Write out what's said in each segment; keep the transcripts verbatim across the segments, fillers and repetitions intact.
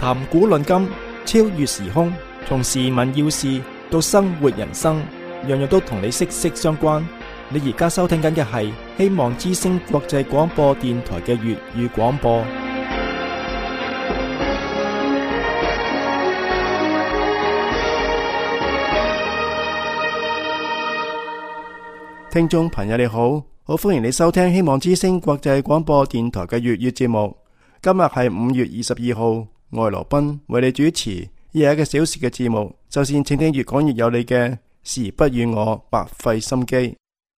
談古論今，超越時空，從時聞要事到生活人生，樣樣都同你息息相關。你而家收聽緊嘅係希望之聲國際廣播電台嘅粵語廣播。聽眾朋友你好，好歡迎你收聽希望之聲國際廣播電台嘅粵語節目。今日係五月二十二號，我係羅賓為你主持以下一個小時嘅節目。首先請聽越講越有理嘅時不與我白費心機。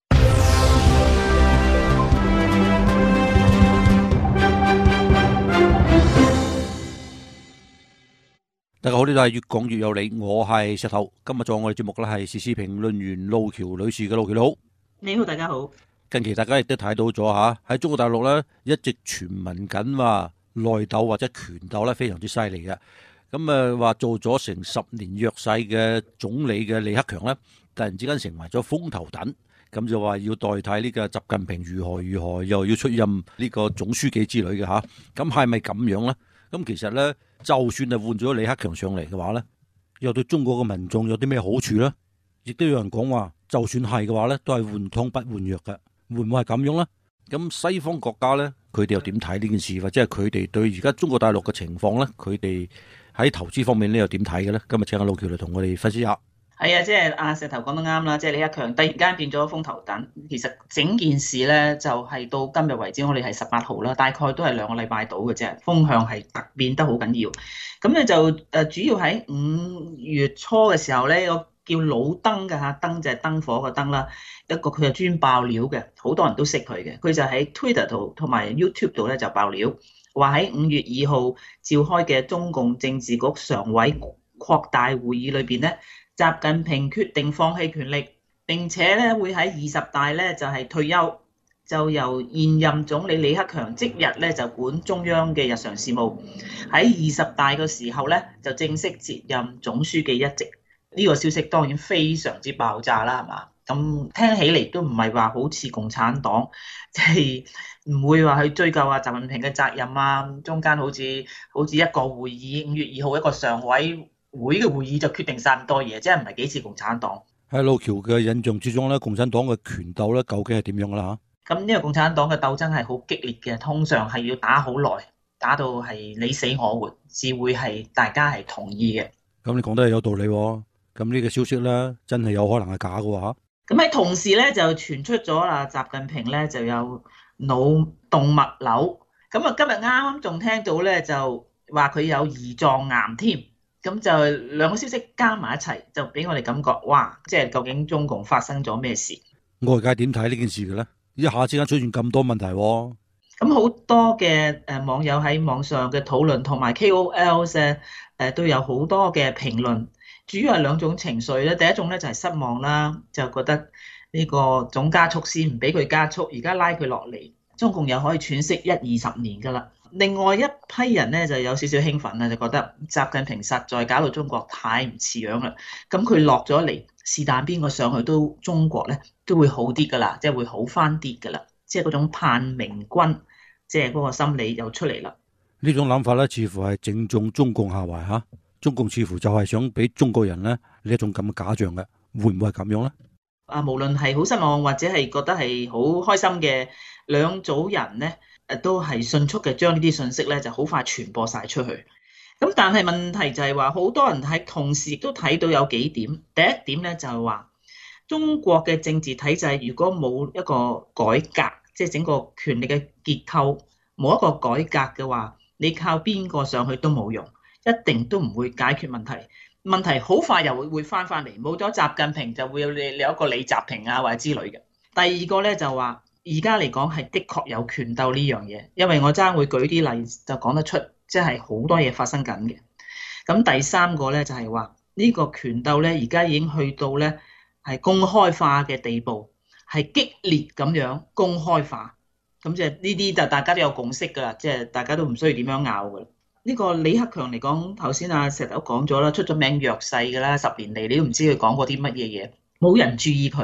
大家好，呢度係越講越有理，我係石頭。今日做我哋節目嘅係時事評論員路橋女士嘅。路橋你好。 你好，大家好。 近期大家亦都睇到咗吓，喺中國大陸咧一直傳聞緊話內鬥或者權鬥咧非常之犀利嘅。咁啊話做咗成十年弱勢嘅總理嘅李克強咧，突然之間成為咗風頭躉，咁就話要代替呢個習近平如何如何，又要出任呢個總書記之類嘅吓。咁係咪咁樣咧？咁其實咧，就算係換咗李克強上嚟嘅話咧，又對中國嘅民眾有啲咩好處咧？亦都有人講話，就算係嘅話咧，都係換湯不換藥嘅。會唔會係咁樣咧？咁西方國家咧，佢哋又點睇呢件事？或者係佢哋對而家中國大陸嘅情況咧，佢哋喺投資方面咧又點睇嘅咧？今日請阿路橋嚟同我哋分析下。 係啊，即係阿石頭講得啱啦，即係李克強突然間變咗風頭躉。其實整件事咧就係、是、到今日為止，我哋係十八號啦，大概都係兩個禮拜到嘅啫。風向係突變得好緊要。咁咧就誒主要喺五月初嘅時候咧，個叫老登嘅嚇，登就係燈火嘅燈啦。一個佢係專爆料嘅，好多人都識佢嘅。佢就喺 Twitter 度同埋 YouTube 度咧就爆料，話喺五月二號召開嘅中共政治局常委擴大會議裏邊咧，習近平決定放棄權力，並且咧會喺二十大咧就係退休，就由現任總理李克強即日咧就管中央嘅日常事務。喺二十大嘅時候咧就正式接任總書記一職。呢個消息當然非常之爆炸啦，係嘛？咁聽起嚟都唔係話好似共產黨，即係唔會話去追究啊習近平嘅責任啊。中間好似好似一個會議，五月二號一個常委會嘅會議就決定晒咁多嘢，即係唔係幾似共產黨。 喺路橋嘅印象之中咧，共產黨嘅權鬥咧究竟係點樣啦嚇？ 咁呢個共產黨嘅鬥爭係好激烈嘅，通常係要打好耐，打到係你死我活，至會係大家係同意嘅。 咁你講得係有道理喎。咁呢個消息咧，真係有可能係假嘅喎嚇。 咁喺同時咧，就傳出咗啦，習近平咧就有腦動脈瘤。咁啊，今日啱啱仲聽到咧，就話佢有胰臟癌添。咁就兩個消息加埋一齊，就俾我哋感覺，哇！即係究竟中共發生咗咩事？ 外界點睇呢件事嘅咧？一下之間出現咁多問題喎。 咁好多嘅誒網友喺網上嘅討論，同埋 K O L 誒誒都有好多嘅評論。主要係兩種情緒咧，第一種咧就係失望啦，就覺得呢個總加速師唔俾佢加速，而家拉佢落嚟，中共又可以喘息一二十年㗎啦。另外一批人咧就有少少興奮啦，就覺得習近平實在搞到中國太唔似樣啦。咁佢落咗嚟，是但邊個上去都中國咧都會好啲㗎啦，即係會好翻啲㗎啦。即係嗰種盼明君，即係嗰個心理又出嚟啦。 呢種諗法咧，似乎係正中中共下懷嚇。中共似乎就係想俾中國人咧呢一種咁嘅假象嘅，會唔會係咁樣咧？ 啊，無論係好失望或者係覺得係好開心嘅兩組人咧，誒都係迅速嘅將呢啲信息咧就好快傳播晒出去。咁但係問題就係話，好多人喺同時亦都睇到有幾點。第一點咧就係話，中國嘅政治體制如果冇一個改革，即係整個權力嘅結構冇一個改革嘅話，你靠邊個上去都冇用。一定都唔會解決問題，問題好快又會會翻翻嚟，冇咗習近平就會有你有一個李習平啊或者之類嘅。第二個咧就話，而家嚟講係的確有權鬥呢樣嘢，因為我爭會舉啲例子就講得出，即係好多嘢發生緊嘅。咁第三個咧就係話，呢個權鬥咧而家已經去到咧係公開化嘅地步，係激烈咁樣公開化。咁即係呢啲就大家都有共識㗎啦，即係大家都唔需要點樣拗㗎啦。呢個李克強嚟講，頭先阿石頭講咗啦，出咗名弱勢㗎啦，十年嚟你都唔知佢講過啲乜嘢嘢，冇人注意佢嘅。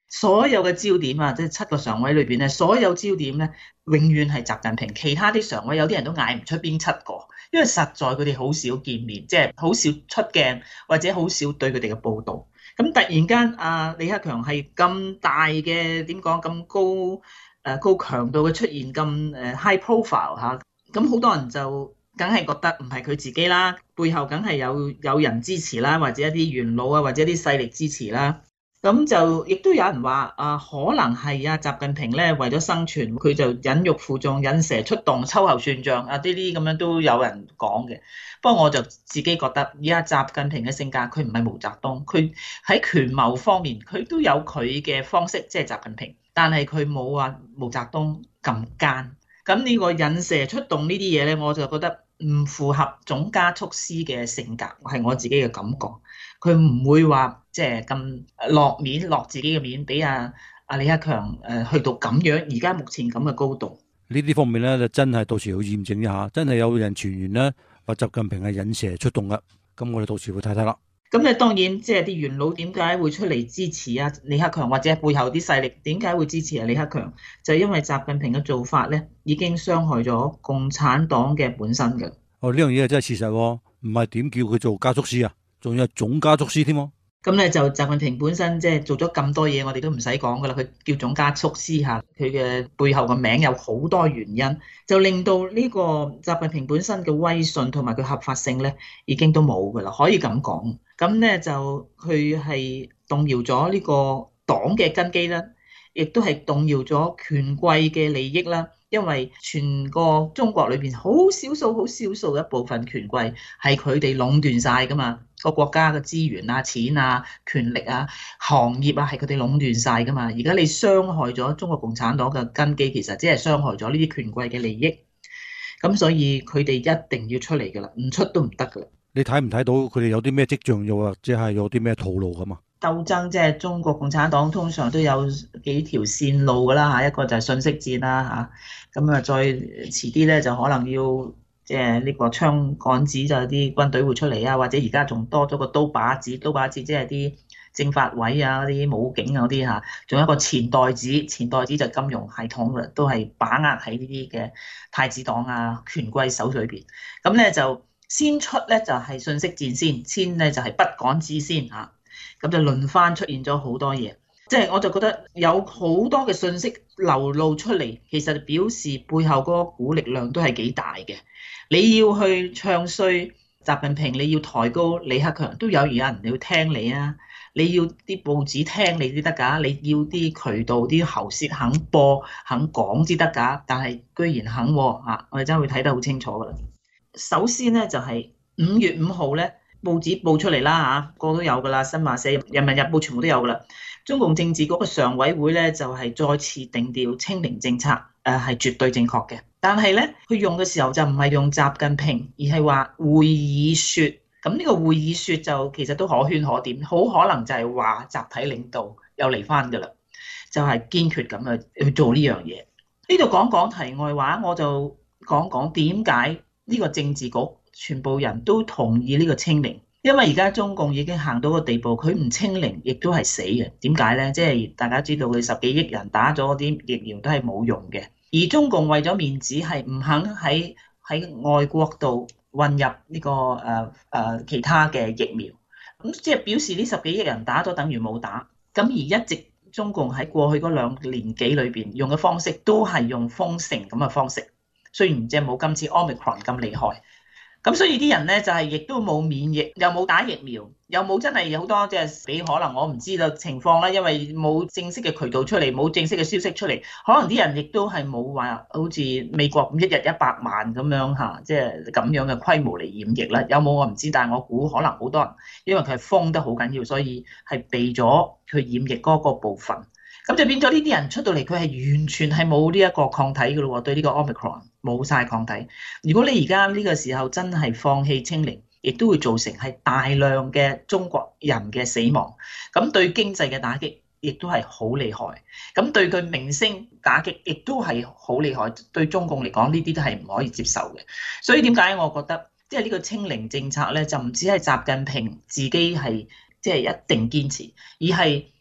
所有嘅焦點啊，即係七個常委裏邊咧，所有焦點咧，永遠係習近平。其他啲常委有啲人都嗌唔出邊七個，因為實在佢哋好少見面，即係好少出鏡，或者好少對佢哋嘅報導。咁突然間，阿李克強係咁大嘅點講咁高誒、呃、高強度嘅出現，咁誒 high profile 嚇，咁好多人就梗係覺得唔係佢自己啦，背後梗係有有人支持啦，或者一啲元老啊，或者一啲勢力支持啦。咁就亦都有人話啊，可能係啊，習近平咧為咗生存，佢就忍辱負重、引蛇出洞、秋後算賬啊！呢啲咁樣都有人講嘅。不過我就自己覺得，而家習近平嘅性格，佢唔係毛澤東，佢喺權謀方面，佢都有佢嘅方式，即係習近平，但係佢冇話毛澤東咁奸。咁呢個引蛇出洞呢啲嘢咧，我就覺得唔符合總加速師嘅性格，係我自己嘅感覺。佢唔會話即係咁落面落自己嘅面，俾阿阿李克強誒去到咁樣，而家目前咁嘅高度。 呢啲方面咧，就真係到時要驗證一下，真係有人傳言咧話習近平係引蛇出洞噶，咁我哋到時會睇睇啦。 咁咧當然即係啲元老點解會出嚟支持啊李克強，或者背後啲勢力點解會支持啊李克強？就係因為習近平嘅做法咧，已經傷害咗共產黨嘅本身嘅。 哦，呢樣嘢真係事實，唔係點叫佢做加速師啊？仲有總加速師添喎。 咁咧就習近平本身即係做咗咁多嘢，我哋都唔使講噶啦。佢叫總加速師嚇，佢嘅背後個名有好多原因，就令到呢個習近平本身嘅威信同埋佢合法性咧，已經都冇噶啦，可以咁講。咁咧就佢係動搖咗呢個黨嘅根基啦，亦都係動搖咗權貴嘅利益啦。因為全個中國裏邊好少數、好少數一部分權貴係佢哋壟斷晒噶嘛，個國家嘅資源啊、錢啊、權力啊、行業啊係佢哋壟斷晒噶嘛。而家你傷害咗中國共產黨嘅根基，其實只係傷害咗呢啲權貴嘅利益。咁所以佢哋一定要出嚟噶啦，唔出都唔得噶啦。 你睇唔睇到佢哋有啲咩跡象，又或者係有啲咩套路咁啊？ 鬥爭即係中國共產黨通常都有幾條線路㗎啦嚇，一個就係信息戰啦嚇，咁啊再遲啲咧就可能要即係呢個槍桿子，就係啲軍隊會出嚟啊，或者而家仲多咗個刀把子，刀把子即係啲政法委啊、啲武警啊嗰啲嚇，仲有一個錢袋子，錢袋子就金融系統㗎，都係把握喺呢啲嘅太子黨啊權貴手裏邊。咁咧就先出咧就係信息戰先，先咧就係筆桿子先嚇。咁就輪番出現咗好多嘢，即係我就覺得有好多嘅信息流露出嚟，其實表示背後嗰個股力量都係幾大嘅。你要去唱衰習近平，你要抬高李克強，都有而家人要聽你啊！你要啲報紙聽你先得㗎，你要啲渠道啲喉舌肯播肯講先得㗎。但係居然肯喎嚇，我哋真係會睇得好清楚㗎啦。首先咧就係五月五號咧。報紙報出嚟啦嚇，個個都有㗎啦，新華社、人民日報全部都有㗎啦。中共政治局嘅常委會咧就係再次定調清零政策，誒係絕對正確嘅。但係咧，佢用嘅時候就唔係用習近平，而係話會議説。咁呢個會議説就其實都可圈可點，好可能就係話集體領導又嚟翻㗎啦，就係堅決咁去去做呢樣嘢。呢度講講題外話，我就講講點解呢個政治局全部人都同意呢個清零，因為而家中共已經行到個地步，佢唔清零亦都係死嘅。點解呢？即係大家知道佢十幾億人打咗啲疫苗都係冇用嘅，而中共為咗面子係唔肯喺喺外國度混入呢個誒誒其他嘅疫苗，咁即係表示呢十幾億人打咗等於冇打。咁而一直中共喺過去嗰兩年幾裏邊用嘅方式都係用封城咁嘅方式，雖然即係冇今次 Omicron 咁厲害。咁所以啲人咧就係亦都冇免疫，又冇打疫苗，又冇真係有好多即係俾可能我唔知道情況啦，因為冇正式嘅渠道出嚟，冇正式嘅消息出嚟，可能啲人亦都係冇話好似美國咁一日一百萬咁樣嚇，即係咁樣嘅規模嚟染疫啦。有冇我唔知，但係我估可能好多人，因為佢係封得好緊要，所以係避咗佢染疫嗰個部分。咁就變咗呢啲人出到嚟，佢係完全係冇呢一個抗體㗎咯喎，對呢個 Omicron 冇晒抗體。如果你而家呢個時候真係放棄清零，亦都會造成係大量嘅中國人嘅死亡，咁對經濟嘅打擊亦都係好厲害，咁對佢名聲打擊亦都係好厲害。對中共嚟講，呢啲都係唔可以接受嘅。所以點解我覺得即係呢個清零政策咧，就唔止係習近平自己係即係一定堅持，而係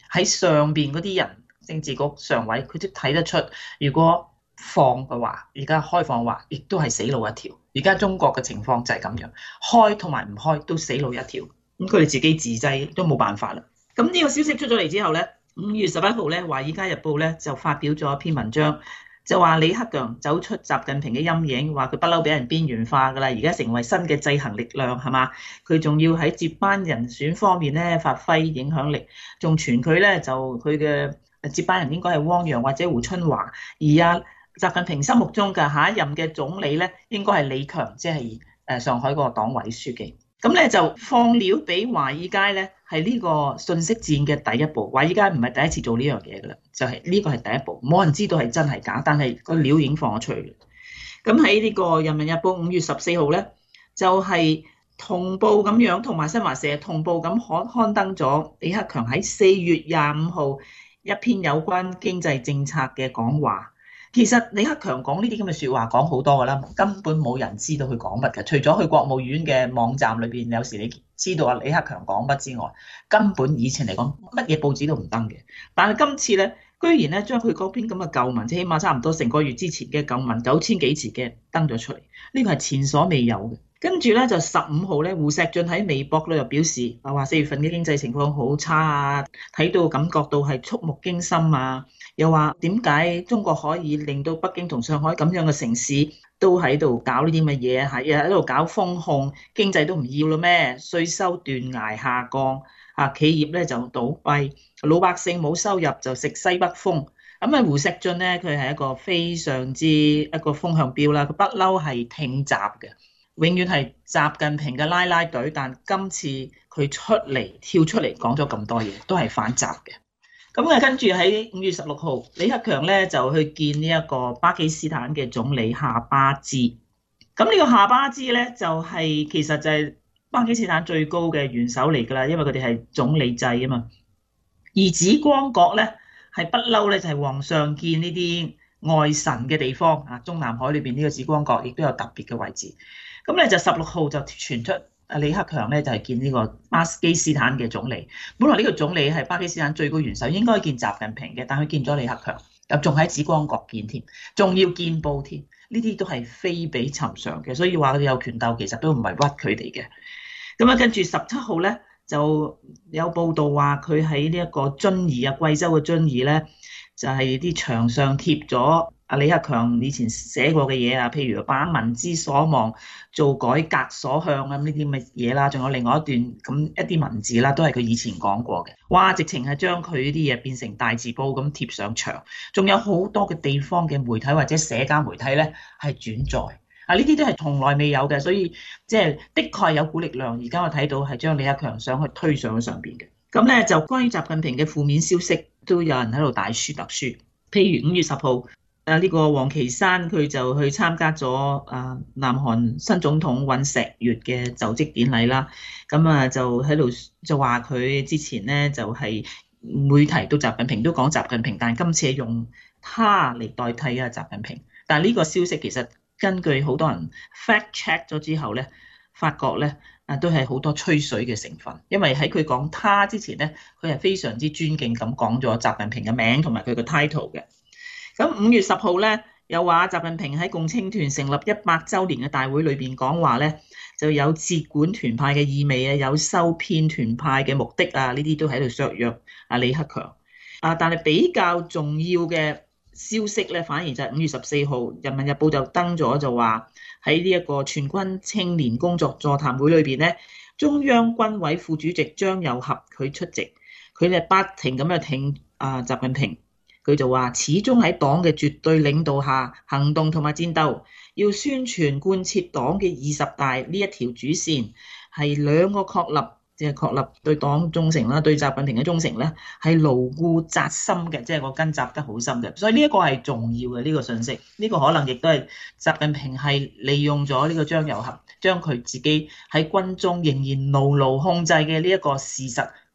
喺上邊嗰啲人，政治局常委佢都睇得出，如果放嘅話，而家開放嘅話，亦都係死路一條。而家中國嘅情況就係咁樣，開同埋唔開都死路一條。咁佢哋自己自製都冇辦法啦。咁呢個消息出咗嚟之後咧，五月十一號咧，《華爾街日報》咧就發表咗一篇文章，就話李克強走出習近平嘅陰影，話佢不嬲俾人邊緣化㗎啦，而家成為新嘅制衡力量係嘛？佢仲要喺接班人選方面咧發揮影響力，仲傳佢咧就佢嘅接班人應該係汪洋或者胡春華，而啊習近平心目中嘅下一任嘅總理咧應該係李強，即係誒上海個黨委書記。咁咧就放料俾華爾街咧，係呢個信息戰嘅第一步。華爾街唔係第一次做呢樣嘢噶啦，就係、是、呢個係第一步，冇人知道係真係假，但係個料已經放咗出去。咁喺呢個《人民日報》五月十四號咧，就係、是、同步咁樣，同埋新華社同步咁刊刊登咗李克強喺四月廿五號一篇有關經濟政策嘅講話。其實李克強講呢啲咁嘅説話講好多㗎啦，根本冇人知道佢講乜嘅，除咗去國務院嘅網站裏邊，有時你知道啊李克強講乜之外，根本以前嚟講乜嘢報紙都唔登嘅。但係今次咧，居然咧將佢嗰篇咁嘅舊文，即起碼差唔多成個月之前嘅舊文，九千幾字嘅登咗出嚟，呢個係前所未有嘅。跟住咧就十五號咧，胡錫進喺微博度又表示啊，話四月份嘅經濟情況好差啊，睇到感覺到係觸目驚心啊。又話點解中國可以令到北京同上海咁樣嘅城市都喺度搞呢啲咁嘅嘢，係喺度搞風控，經濟都唔要啦咩？稅收斷崖下降，啊企業咧就倒閉，老百姓冇收入就食西北風。咁啊胡錫進咧，佢係一個非常之一個風向標啦，佢不嬲係聽習嘅，永遠係習近平嘅拉拉隊。但今次佢出嚟跳出嚟講咗咁多嘢，都係反習嘅。咁啊，跟住喺五月十六號，李克強咧就去見呢一個巴基斯坦嘅總理夏巴茲。咁呢個夏巴茲咧就係、是、其實就係巴基斯坦最高嘅元首嚟㗎啦，因為佢哋係總理制啊嘛。而紫光閣咧係不嬲咧就係皇上見呢啲外神嘅地方啊，中南海裏邊呢個紫光閣亦都有特別嘅位置。咁咧就十六號就傳出。啊，李克強咧就係見呢個巴基斯坦嘅總理。本來呢個總理係巴基斯坦最高元首，應該見習近平嘅，但佢見咗李克強，又仲喺紫光閣見添，仲要見報添。呢啲都係非比尋常嘅，所以話佢哋有權鬥，其實都唔係屈佢哋嘅。咁啊，跟住十七號咧就有報道話佢喺呢一個遵義啊，貴州嘅遵義咧就係啲牆上貼咗啊李克強以前寫過嘅嘢啊，譬如把民之所望，做改革所向啊，呢啲咁嘅嘢啦，仲有另外一段咁一啲文字啦，都係佢以前講過嘅。哇，直情係將佢啲嘢變成大字報咁貼上牆，仲有好多嘅地方嘅媒體或者社交媒體咧係轉載啊，呢啲都係從來未有嘅，所以即係的確係有股力量。而家我睇到係將李克強想去推上去上邊嘅。咁咧就關於習近平嘅負面消息，都有人喺度大書特書，譬如五月十號。啊！呢個王岐山佢就去參加咗啊南韓新總統尹錫悅嘅就職典禮啦。咁啊就喺度就話佢之前咧就係每提到習近平都講習近平，但係今次係用他嚟代替啊習近平。但係呢個消息其實根據好多人 fact check 咗之後咧，發覺咧啊都係好多吹水嘅成分，因為喺佢講他之前咧，佢係非常之尊敬咁講咗習近平嘅名同埋佢嘅 title 嘅。咁五月十號咧，又話習近平喺共青團成立一百週年嘅大會裏邊講話咧，就有接管團派嘅意味啊，有收編團派嘅目的啊，呢啲都喺度削弱啊李克強啊。但係比較重要嘅消息咧，反而就係五月十四號，《人民日報》就登咗就話喺呢一個全軍青年工作座談會裏邊咧，中央軍委副主席張又俠佢出席，佢哋不停咁去挺啊習近平。佢就話：始終喺黨嘅絕對領導下行動同埋戰鬥，要宣傳貫徹黨嘅二十大呢一條主線，係兩個確立，即係確立對黨忠誠啦，對習近平嘅忠誠咧，係牢固扎深嘅，即係個根扎得好深嘅。所以呢一個係重要嘅呢個信息，呢個可能亦都係習近平係利用咗呢個張又俠，將佢自己喺軍中仍然牢牢控制嘅呢一個事實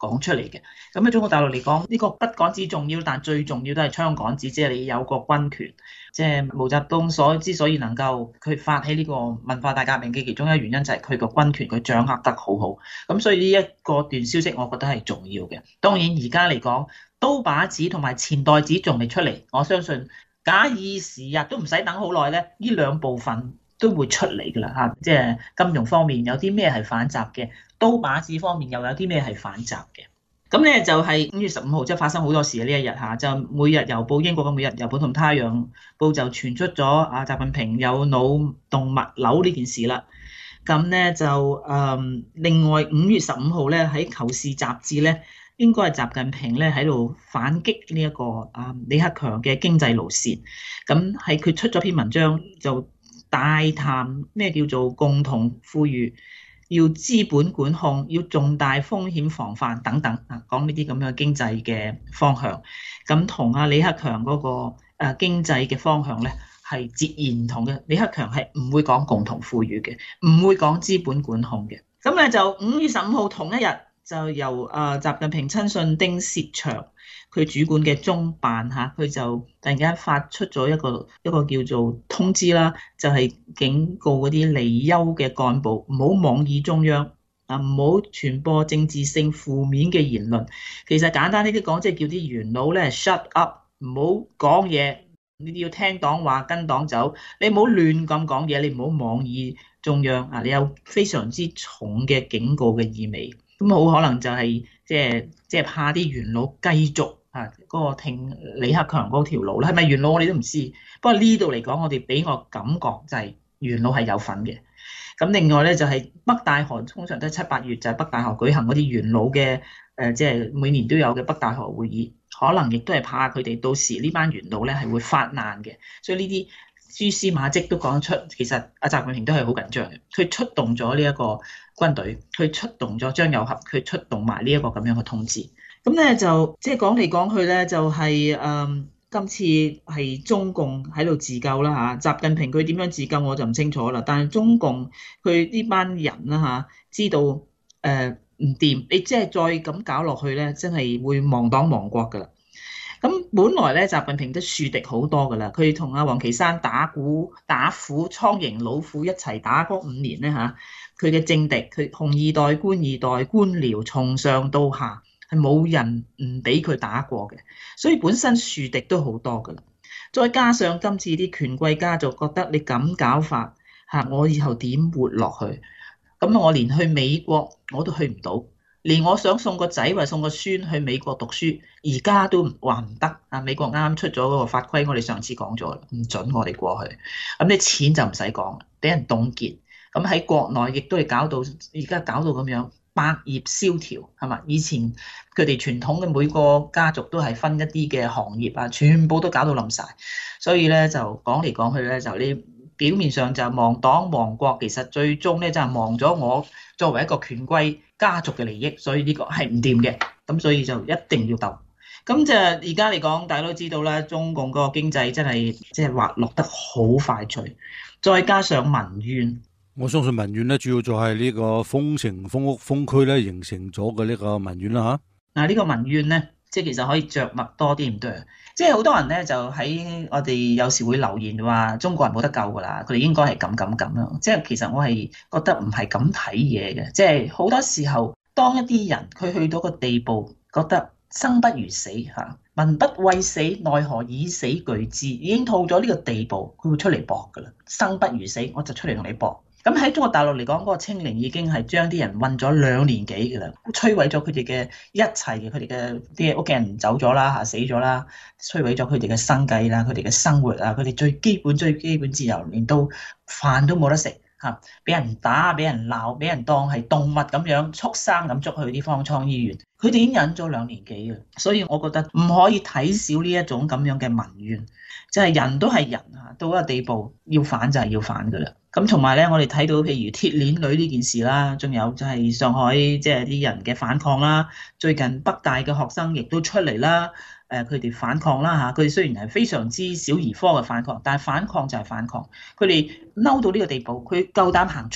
講出嚟嘅。咁喺中國大陸嚟講，呢個不講只重要，但最重要都係槍桿子，即係你有個軍權。即係毛澤東所之所以能夠佢發起呢個文化大革命嘅其中一個原因就係佢個軍權佢掌握得好好。咁所以呢一個段消息，我覺得係重要嘅。當然而家嚟講，刀把子同埋錢袋子仲未出嚟，我相信假以時日都唔使等好耐咧，呢兩部分都會出嚟㗎啦嚇。即係金融方面有啲咩係反習嘅，刀把子方面又有啲咩係反習嘅。咁咧就係五月十五號，即係發生好多事啊！呢一日嚇就每日郵報英國嘅每日郵報同太陽報就傳出咗啊習近平有腦動脈瘤呢件事啦。咁咧就誒、嗯、另外五月十五號咧喺《求是》雜誌咧，應該係習近平咧喺度反擊呢一個啊李克強嘅經濟路線。咁係佢出咗篇文章就大談咩叫做共同富裕。要資本管控，要重大風險防範等等啊，講呢啲咁樣嘅經濟嘅方向，咁同阿李克強嗰個誒經濟嘅方向咧係截然唔同嘅。李克強係唔會講共同富裕嘅，唔會講資本管控嘅。咁咧就五月十五號同一日就由誒習近平親信丁薛祥佢主管嘅中辦嚇，佢就突然間發出咗一個一個叫做通知啦，就係、是、警告嗰啲離休嘅幹部唔好妄議中央啊，唔好傳播政治性負面嘅言論。其實簡單呢啲講，即係叫啲元老咧 shut up，唔好講嘢，你要聽黨話跟黨走，你唔好亂咁講嘢，你唔好妄議中央啊，你有非常之重嘅警告嘅意味。咁好可能就係即係即係怕啲元老繼續啊嗰個聽李克強嗰條路啦，係咪元老我哋都唔知。不過呢度嚟講，我哋俾我感覺就係元老係有份嘅。咁另外咧就係北大河，通常都係七八月就係北大河舉行嗰啲元老嘅誒，即係每年都有嘅北大河會議，可能亦都係怕佢哋到時呢班元老咧係會發難嘅，所以呢啲蛛絲馬跡都講得出，其實阿習近平都係好緊張嘅。佢出動咗呢一個軍隊，佢出動咗張又俠，佢出動埋呢一個咁樣嘅通知。咁咧就即係講嚟講去咧，就係、是、誒、嗯、今次係中共喺度自救啦嚇。習近平佢點樣自救我就唔清楚啦。但係中共佢呢班人啦嚇，知道誒唔掂，你即係再咁搞落去咧，真係會亡黨亡國噶啦。咁本來咧，習近平都樹敵好多噶啦。佢同阿王岐山打鼓打虎、蒼蠅老虎一齊打嗰五年咧嚇，佢嘅政敵，佢紅二代、官二代、官僚從上到下係冇人唔俾佢打過嘅，所以本身樹敵都好多噶啦。再加上今次啲權貴家族覺得你咁搞法嚇，我以後點活落去？咁我連去美國我都去唔到。連我想送個仔或者送個孫去美國讀書，而家都話唔得啊！美國啱啱出咗嗰個法規，我哋上次講咗啦，唔準我哋過去。咁啲錢就唔使講，俾人凍結。咁喺國內亦都係搞到而家搞到咁樣百業蕭條，係嘛？以前佢哋傳統嘅每個家族都係分一啲嘅行業啊，全部都搞到冧晒。所以咧就講嚟講去咧，就呢表面上就亡黨亡國，其實最終咧就係亡咗我作為一個權貴家族嘅利益，所以呢個係唔掂嘅，咁所以就一定要鬥。咁就而家嚟講，大家都知道啦，中共嗰個經濟真係即係滑落得好快脆，再加上民怨， 我相信民怨咧，主要就係呢個封城、封屋、封區咧，形成咗嘅呢個民怨啦嚇。 嗱，呢個民怨咧，即係其實可以着墨多啲唔對，即係好多人咧就喺我哋有時會留言話中國人冇得救噶啦，佢哋應該係咁咁咁樣。即係其實我係覺得唔係咁睇嘢嘅，即係好多時候當一啲人佢去到個地步，覺得生不如死嚇，民不畏死，奈何以死懼之，已經到咗呢個地步，佢會出嚟搏噶啦，生不如死，我就出嚟同你搏。咁喺中國大陸嚟講，嗰個清零已經係將啲人困咗兩年幾嘅啦，摧毀咗佢哋嘅一切嘅，佢哋嘅啲屋企人走咗啦嚇，死咗啦，摧毀咗佢哋嘅生計啦，佢哋嘅生活啊，佢哋最基本最基本自由，連到飯都冇得食嚇，俾人打、俾人鬧、俾人當係動物咁樣畜生咁捉去啲方艙醫院，佢哋已經忍咗兩年幾嘅，所以我覺得唔可以睇小呢一種咁樣嘅民怨，即係人都係人嚇，到一個地步要反就係要反噶啦。咁同埋咧，我哋睇到譬如鐵鏈女呢件事啦，仲有就係上海即係啲人嘅反抗啦。最近北大嘅學生亦都出嚟啦，誒佢哋反抗啦嚇。佢哋雖然係非常之小兒科嘅反抗，但係反抗就係反抗。佢哋嬲到呢個地步，佢夠膽行出嚟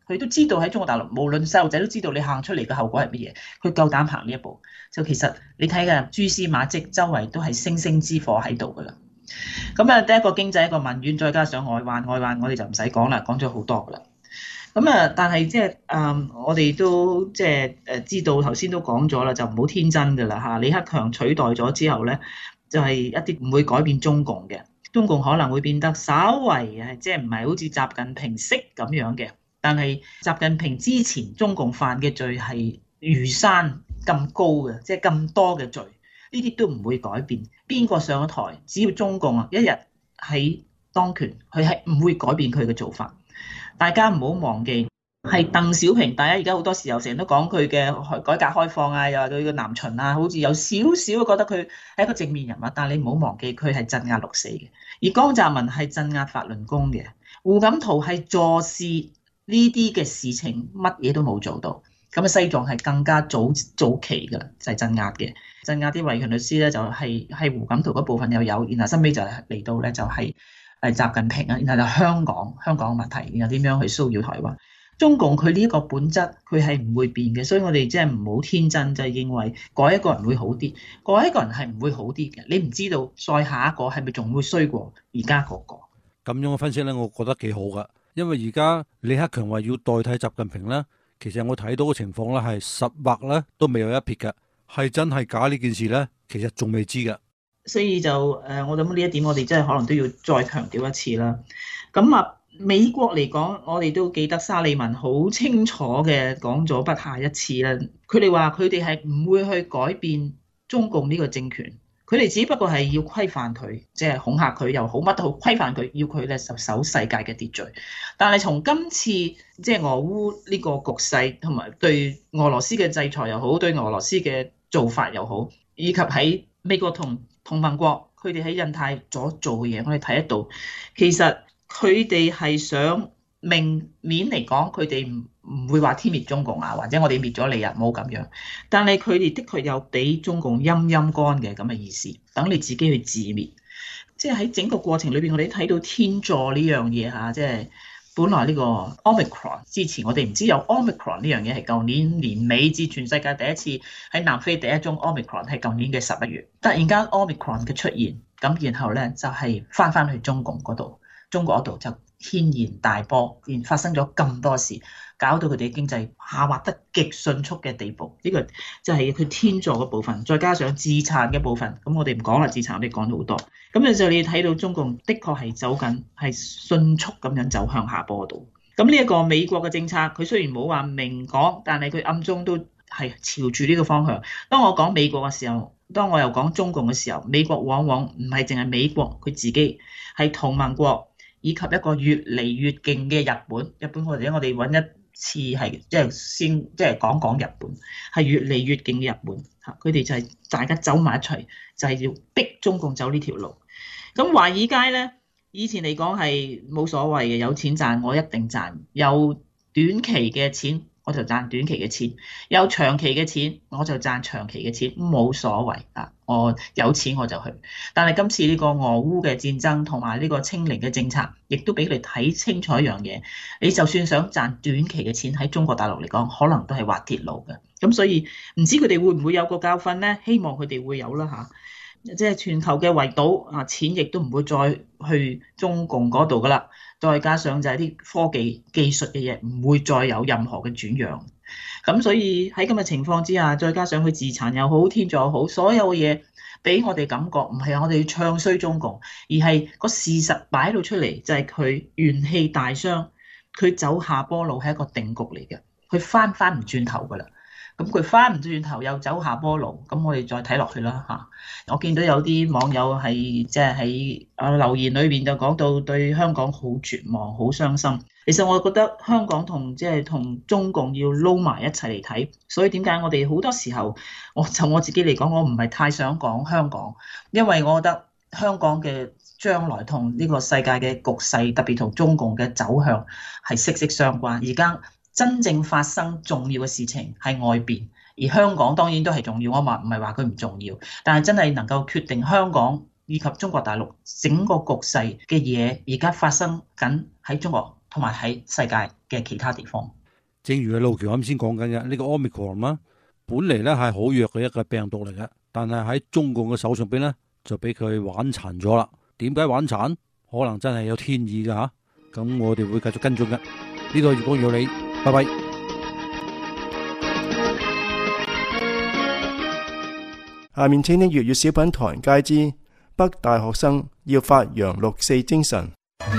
佢都知道喺中國大陸，無論細路仔都知道你行出嚟嘅後果係乜嘢，佢夠膽行呢一步。就其實你睇嘅蛛絲馬跡，周圍都係星星之火喺度噶啦。咁啊，第一個經濟，一個民怨，再加上外患，外患我哋就唔使講啦，講咗好多噶啦。咁啊，但係即係誒，我哋都即係誒知道頭先都講咗啦，就唔好天真噶啦嚇。李克強取代咗之後咧，就係一啲唔會改變中共嘅，中共可能會變得稍為誒，即係唔係好似習近平式咁樣嘅。但係習近平之前中共犯嘅罪係如山咁高嘅，即係咁多嘅罪，呢啲都唔會改變。邊個上咗台，只要中共啊一日喺當權，佢係唔會改變佢嘅做法。大家唔好忘記，係鄧小平。大家而家好多時候成日都講佢嘅改革開放啊，又話佢嘅南巡啊，好似有少少覺得佢係一個正面人物。但係你唔好忘記，佢係鎮壓六四嘅，而江澤民係鎮壓法輪功嘅，胡錦濤係坐視呢啲嘅事情，乜嘢都冇做到。咁啊，西藏係更加早早期㗎，就係鎮壓嘅，鎮壓啲維權律師咧，就係係胡錦濤嗰部分又有，然後收尾就嚟到咧就係誒習近平啊，然後就香港香港問題，然後點樣去騷擾台灣。中共佢呢一個本質佢係唔會變嘅，所以我哋即係唔好天真就係認為改一個人會好啲，改一個人係唔會好啲嘅。你唔知道再下一個係咪仲會衰過而家嗰個。 咁樣嘅分析咧，我覺得幾好噶，因為而家李克強話要代替習近平咧，其實我睇到嘅情況咧係實或咧都未有一撇嘅，係真係假呢件事咧，其實仲未知嘅。 所以就誒，我諗呢一點我哋真係可能都要再強調一次啦。咁啊，美國嚟講，我哋都記得沙利文好清楚嘅講咗不下一次啦。佢哋話佢哋係唔會去改變中共呢個政權，佢哋只不過係要規範佢，即係恐嚇佢又好，乜都好，規範佢，要佢咧就守世界嘅秩序。但係從今次即係俄烏呢個局勢，同埋對俄羅斯嘅制裁又好，對俄羅斯嘅做法又好，以及喺美國同同盟國佢哋喺印太所做嘅嘢，我哋睇得到，其實佢哋係想明面嚟講，佢哋唔唔會話天滅中共啊，或者我哋滅咗你啊，冇咁樣。但係佢哋的確有俾中共陰陰乾嘅咁嘅意思，等你自己去自滅。即係喺整個過程裏邊，我哋睇到天助呢樣嘢嚇，即係本來呢個 Omicron 之前，我哋唔知有 Omicron 呢樣嘢，係舊年年尾至全世界第一次喺南非第一宗 Omicron 係舊年嘅十一月，突然間 Omicron 嘅出現，咁然後咧就係翻翻去中共嗰度，中國嗰度就軒然大波，然發生咗咁多事，搞到佢哋經濟下滑得極迅速嘅地步。呢個就係佢天助嘅部分，再加上自殘嘅部分，咁我哋唔講啦，自殘我哋講咗好多。咁就你睇到中共的確係走緊，係迅速咁樣走向下坡度。咁呢一個美國嘅政策，佢雖然冇話明講，但係佢暗中都係朝住呢個方向。當我講美國嘅時候，當我又講中共嘅時候，美國往往唔係淨係美國佢自己，係同盟國以及一個越嚟越勁嘅日本。日本或者我哋揾一次係即係先即係講講日本，係越嚟越勁嘅日本嚇，佢哋就係大家走埋一齊，就係要逼中共走呢條路。咁華爾街咧，以前嚟講係冇所謂嘅，有錢賺我一定賺，有短期嘅錢我就賺短期嘅錢，有長期嘅錢我就賺長期嘅錢，冇所謂啊！我有錢我就去。但係今次呢個俄烏嘅戰爭同埋呢個清零嘅政策，亦都俾你睇清楚一樣嘢，你就算想賺短期嘅錢，喺中國大陸嚟講，可能都係滑鐵盧嘅。咁所以唔知佢哋會唔會有個教訓咧？希望佢哋會有啦嚇。即係全球嘅圍堵啊，錢亦都唔會再去中共嗰度噶啦。再加上就係啲科技技術嘅嘢，唔會再有任何嘅轉讓。咁所以喺咁嘅情況之下，再加上佢自殘又好，天助又好，所有嘅嘢俾我哋感覺唔係我哋要唱衰中共，而係個事實擺到出嚟，就係佢元氣大傷，佢走下坡路係一個定局嚟嘅，佢翻翻唔轉頭噶啦。咁佢翻唔轉頭又走下坡路，咁我哋再睇落去啦嚇。我見到有啲網友係即係喺啊留言裏邊就講到對香港好絕望、好傷心。其實我覺得香港同即係同中共要撈埋一齊嚟睇，所以點解我哋好多時候，我就我自己嚟講，我唔係太想講香港，因為我覺得香港嘅將來同呢個世界嘅局勢，特別同中共嘅走向係息息相關。而家真正發生重要嘅事情係外邊，而香港當然都係重要。我話唔係話佢唔重要，但係真係能夠決定香港以及中國大陸整個局勢嘅嘢，而家發生緊喺中國同埋喺世界嘅其他地方。 正如阿路橋啱先講緊嘅，呢個 Omicron 啦，本嚟咧係好弱嘅一個病毒嚟嘅，但係喺中共嘅手上邊咧就俾佢玩殘咗啦。點解玩殘？可能真係有天意噶吓。咁我哋會繼續跟進嘅。呢度粵講有你，拜拜。 下面請聽粵語小品唐人街之北大學生要發揚六四精神。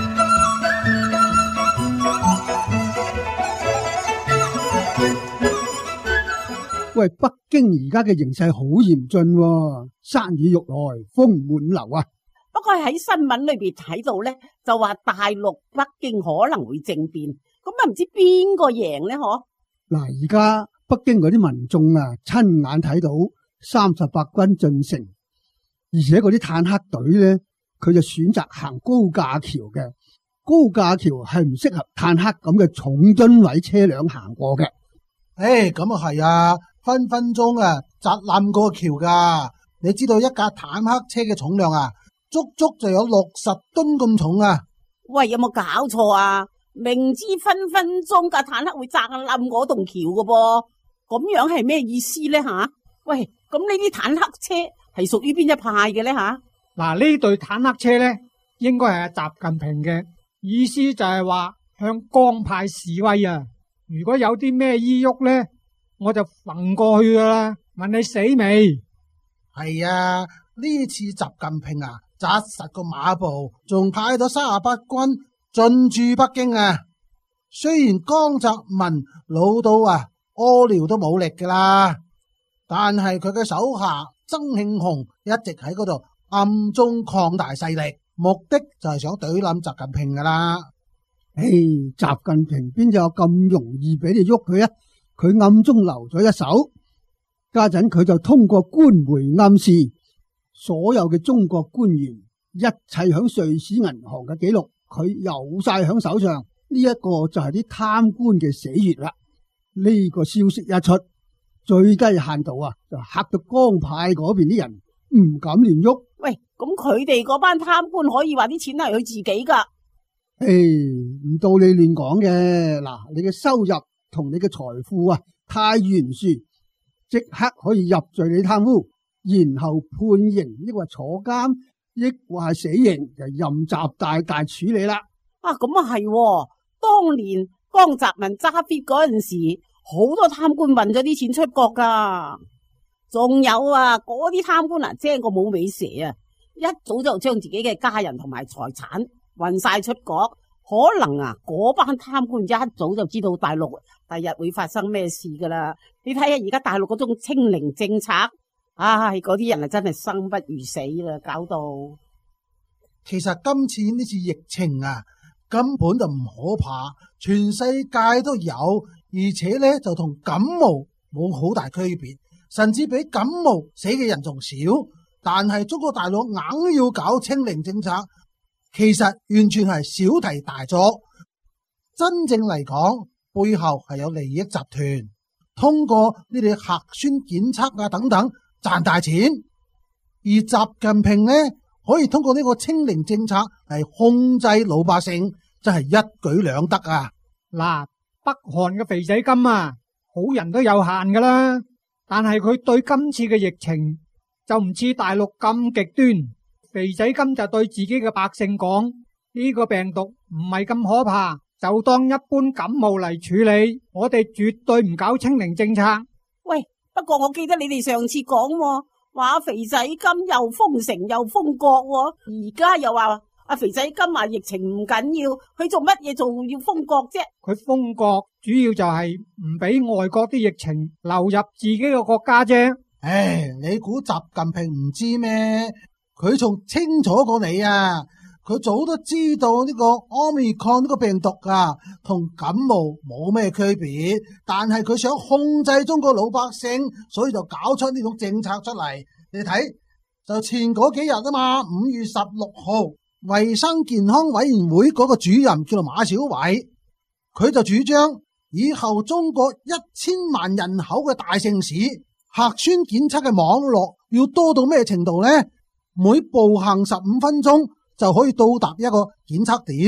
喂，北京而家嘅形勢好嚴峻喎，山雨欲來風滿樓啊！ 不過喺新聞裏邊睇到咧，就話大陸北京可能會政變，咁啊唔知邊個贏咧？嗬？ 嗱，而家北京嗰啲民眾啊，親眼睇到三十八軍進城，而且嗰啲坦克隊咧，佢就選擇行高架橋嘅。高架橋係唔適合坦克咁嘅重噸位車輛行過嘅。 誒，咁啊係啊，分分鐘啊砸冧個橋噶。你知道一架坦克車嘅重量啊，足足就有六十噸咁重啊！ 喂，有冇搞錯啊？明知分分鐘架坦克會砸冧嗰棟橋噶噃，咁樣係咩意思咧？吓，喂，咁呢啲坦克車係屬於邊一派嘅咧？吓， 嗱，呢隊坦克車咧，應該係阿習近平嘅意思，就係話向江派示威啊！如果有啲咩依喐咧，我就揈過去噶啦，問你死未？ 係啊，呢次習近平啊，紮實個馬步，仲派咗三十八軍進駐北京啊！雖然江澤民老到啊屙尿都冇力噶啦，但係佢嘅手下曾慶紅一直喺嗰度暗中擴大勢力，目的就係想懟冧習近平噶啦。 誒，習近平邊有咁容易俾你喐佢啊？佢暗中留咗一手，家陣佢就通過官媒暗示，所有嘅中國官員一切響瑞士銀行嘅記錄，佢有晒響手上。呢一個就係啲貪官嘅死穴啦。呢個消息一出，最低限度啊，就嚇到江派嗰邊啲人唔敢亂喐。 喂，咁佢哋嗰班貪官可以話啲錢係佢自己噶？ 誒，唔到你亂講嘅。嗱，你嘅收入同你嘅財富啊太懸殊，即刻可以入罪你貪污，然後判刑，抑或坐監，抑或係死刑，就任習大大處理啦。 啊，咁啊係，當年江澤民揸 fit 嗰陣時，好多貪官運咗啲錢出國噶。仲有啊，嗰啲貪官啊，精過冇尾蛇啊，一早就將自己嘅家人同埋財產運晒出國。可能啊，嗰班貪官一早就知道大陸第日會發生咩事噶啦。你睇下而家大陸嗰種清零政策，唉，嗰啲人啊真係生不如死啦，搞到。 其實今次呢次疫情啊，根本就唔可怕，全世界都有，而且咧就同感冒冇好大區別，甚至比感冒死嘅人仲少。但係中國大陸硬要搞清零政策，其實完全係小題大做。真正嚟講，背後係有利益集團通過呢啲核酸檢測啊等等賺大錢，而習近平呢，可以通過呢個清零政策嚟控制老百姓，真係一舉兩得啊！ 嗱，北韓嘅肥仔金啊，好人都有限噶啦，但係佢對今次嘅疫情就唔似大陸咁極端。肥仔金就對自己嘅百姓講，呢個病毒唔係咁可怕，就當一般感冒嚟處理，我哋絕對唔搞清零政策。 喂，不過我記得你哋上次講話肥仔金又封城又封國，而家又話阿肥仔金話疫情唔緊要，佢做乜嘢仲要封國啫？ 佢封國主要就係唔俾外國啲疫情流入自己嘅國家啫。 唉，你估習近平唔知咩？佢仲清楚過你啊！佢早都知道呢個 Omicron 呢個病毒啊，同感冒冇咩區別，但係佢想控制中國老百姓，所以就搞出呢種政策出嚟。你睇，就前嗰幾日啊嘛，五月十六號，衛生健康委員會嗰個主任叫做馬小偉，佢就主張以後中國一千萬人口嘅大城市核酸檢測嘅網絡要多到咩程度呢？每步行十五分鐘就可以到達一個檢測點，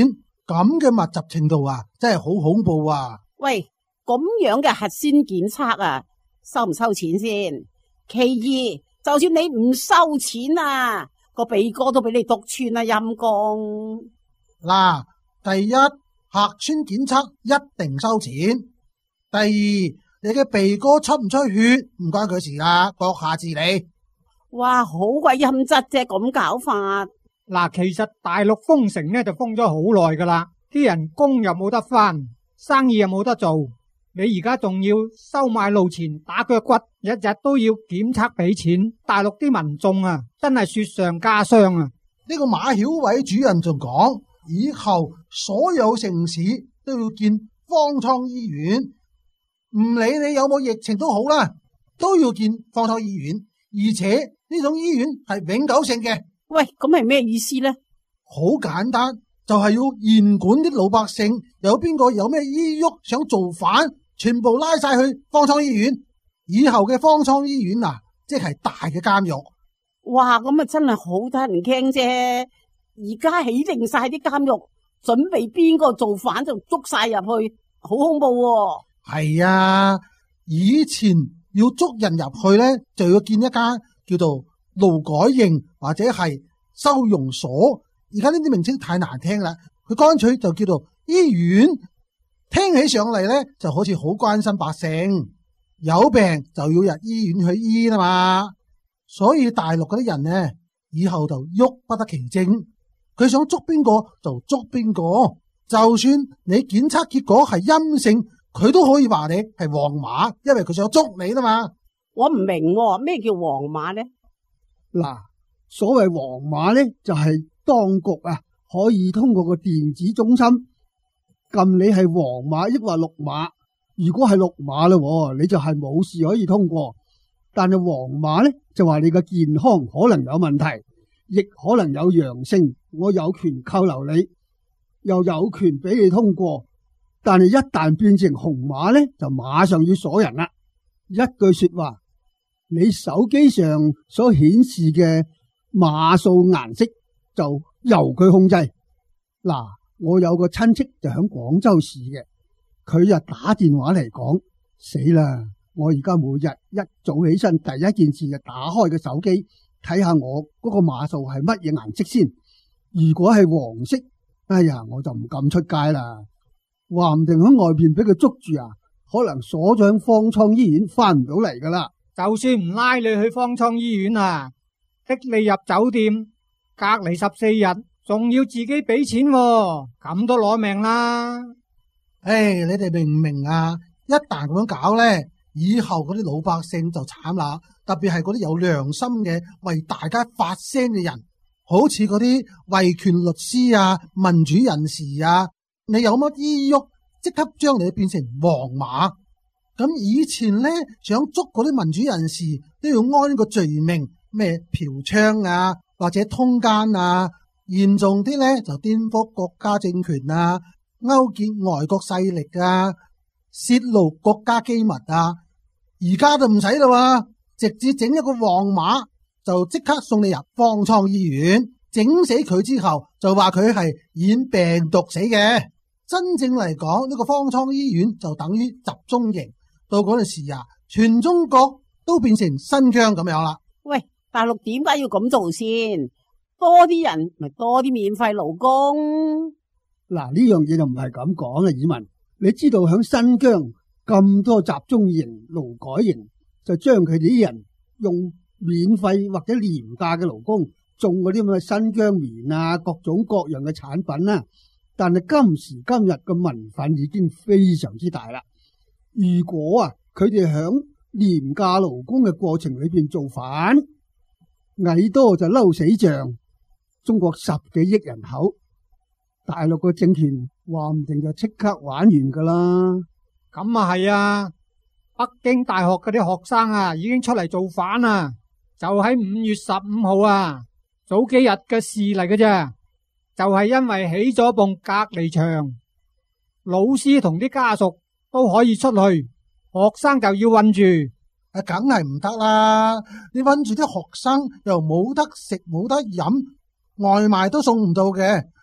咁嘅密集程度啊，真係好恐怖啊！ 喂，咁樣嘅核酸檢測啊，收唔收錢先？其二，就算你唔收錢啊，個鼻哥都俾你篤穿啊，陰公。 嗱，第一，核酸檢測一定收錢。第二，你嘅鼻哥出唔出血唔關佢事噶，閣下自理。 哇，好鬼陰質啫，咁搞法。 嗱，其實大陸封城呢就封咗好耐噶啦，啲人工又冇得返，生意又冇得做，你而家仲要收買路錢打腳骨，日日都要檢測俾錢，大陸啲民眾啊真係雪上加霜啊！ 呢個馬曉偉主任仲講，以後所有城市都要建方艙醫院，唔理你有冇疫情都好啦，都要建方艙醫院，而且呢種醫院係永久性嘅。 喂，咁係咩意思呢？ 好簡單，就係、是、要嚴管啲老百姓，有邊個有咩醫喐想造反，全部拉晒去方艙醫院。以後嘅方艙醫院啊，即係大嘅監獄。 哇，咁啊真係好得人驚啫！而家起定晒啲監獄，準備邊個造反就捉晒入去，好恐怖喎。 係啊，以前要捉人入去咧，就要建一間叫做勞改營或者係收容所，而家呢啲名稱太難聽啦，佢乾脆就叫做醫院，聽起上嚟咧就好似好關心百姓，有病就要入醫院去醫啦嘛。所以大陸嗰啲人呢，以後就喐不得其正，佢想捉邊個就捉邊個，就算你檢測結果係陰性，佢都可以話你係黃碼，因為佢想捉你啦嘛。 我唔明喎，咩叫黃碼呢？ 嗱，所謂黃碼咧，就係、是、當局啊可以通過個電子中心撳你係黃碼抑或綠碼。如果係綠碼啦，你就係冇事可以通過。但係黃碼咧就話你嘅健康可能有問題，亦可能有陽性，我有權扣留你，又有權俾你通過。但係一旦變成紅碼咧，就馬上要鎖人啦。一句說話，你手機上所顯示嘅碼數顏色就由佢控制。嗱，我有個親戚就響廣州市嘅，佢就打電話嚟講，死啦！我而家每日一早起身，第一件事就打開個手機睇下我嗰個碼數係乜嘢顏色先。如果係黃色，哎呀，我就唔敢出街啦。話唔定喺外邊俾佢捉住啊，可能鎖咗喺方艙醫院翻唔到嚟噶啦。 就算唔拉你去方艙醫院啊，逼你入酒店隔離十四日，仲要自己俾錢喎，咁都攞命啦。 唉，你哋明唔明啊？一旦咁樣搞咧，以後嗰啲老百姓就慘啦，特別係嗰啲有良心嘅為大家發聲嘅人，好似嗰啲維權律師啊、民主人士啊，你有乜依喐，即刻將你變成黃碼。咁以前咧，想捉嗰啲民主人士都要安個罪名，咩嫖娼啊，或者通姦啊，嚴重啲咧就顛覆國家政權啊，勾結外國勢力啊，泄露國家機密啊。而家就唔使啦，直接整一個黃碼就即刻送你入方艙醫院，整死佢之後就話佢係染病毒死嘅。真正嚟講，呢個方艙醫院就等於集中營。到嗰陣時啊，全中國都變成新疆咁樣啦。 喂，大陸點解要咁做先？多啲人咪多啲免費勞工。 嗱，呢樣嘢就唔係咁講啊，爾文，你知道響新疆咁多集中營、勞改營，就將佢哋啲人用免費或者廉價嘅勞工種嗰啲咁嘅新疆棉啊，各種各樣嘅產品啦。但係今時今日嘅民憤已經非常之大啦。如果啊，佢哋響廉價勞工嘅過程裏邊造反，蟻多就嬲死象。中國十幾億人口，大陸個政權話唔定就即刻玩完噶啦。 咁啊係啊，北京大學嗰啲學生啊，已經出嚟造反啦。就喺五月十五號啊，早幾日嘅事嚟嘅啫，就係因為起咗埲隔離牆，老師同啲家屬都可以出去，學生就要困住。 啊，梗係唔得啦！你困住啲學生又冇得食冇得飲，外賣都送唔到嘅，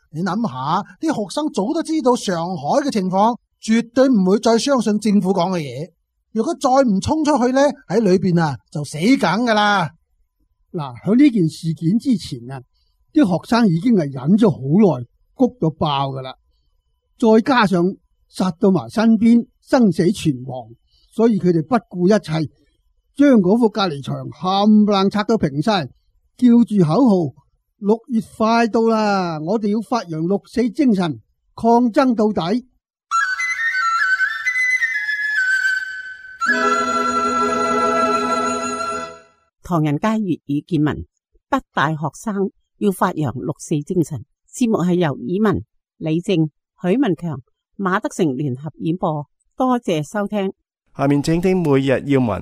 你諗下，啲學生早都知道上海嘅情況，絕對唔會再相信政府講嘅嘢。如果再唔衝出去呢，喺裏邊啊就死梗噶啦。 嗱，喺呢件事件之前啊，啲學生已經係忍咗好耐，谷到爆噶啦。再加上殺到埋身邊，生死存亡，所以佢哋不顧一切，將嗰副隔離牆冚唪唥拆到平晒，叫住口號：六月快到啦，我哋要發揚六四精神，抗爭到底。 唐人街粵語見聞，北大學生要發揚六四精神。節目係由以文、李正、許文強、馬德成聯合演播，多謝收聽。 下面請聽每日要聞。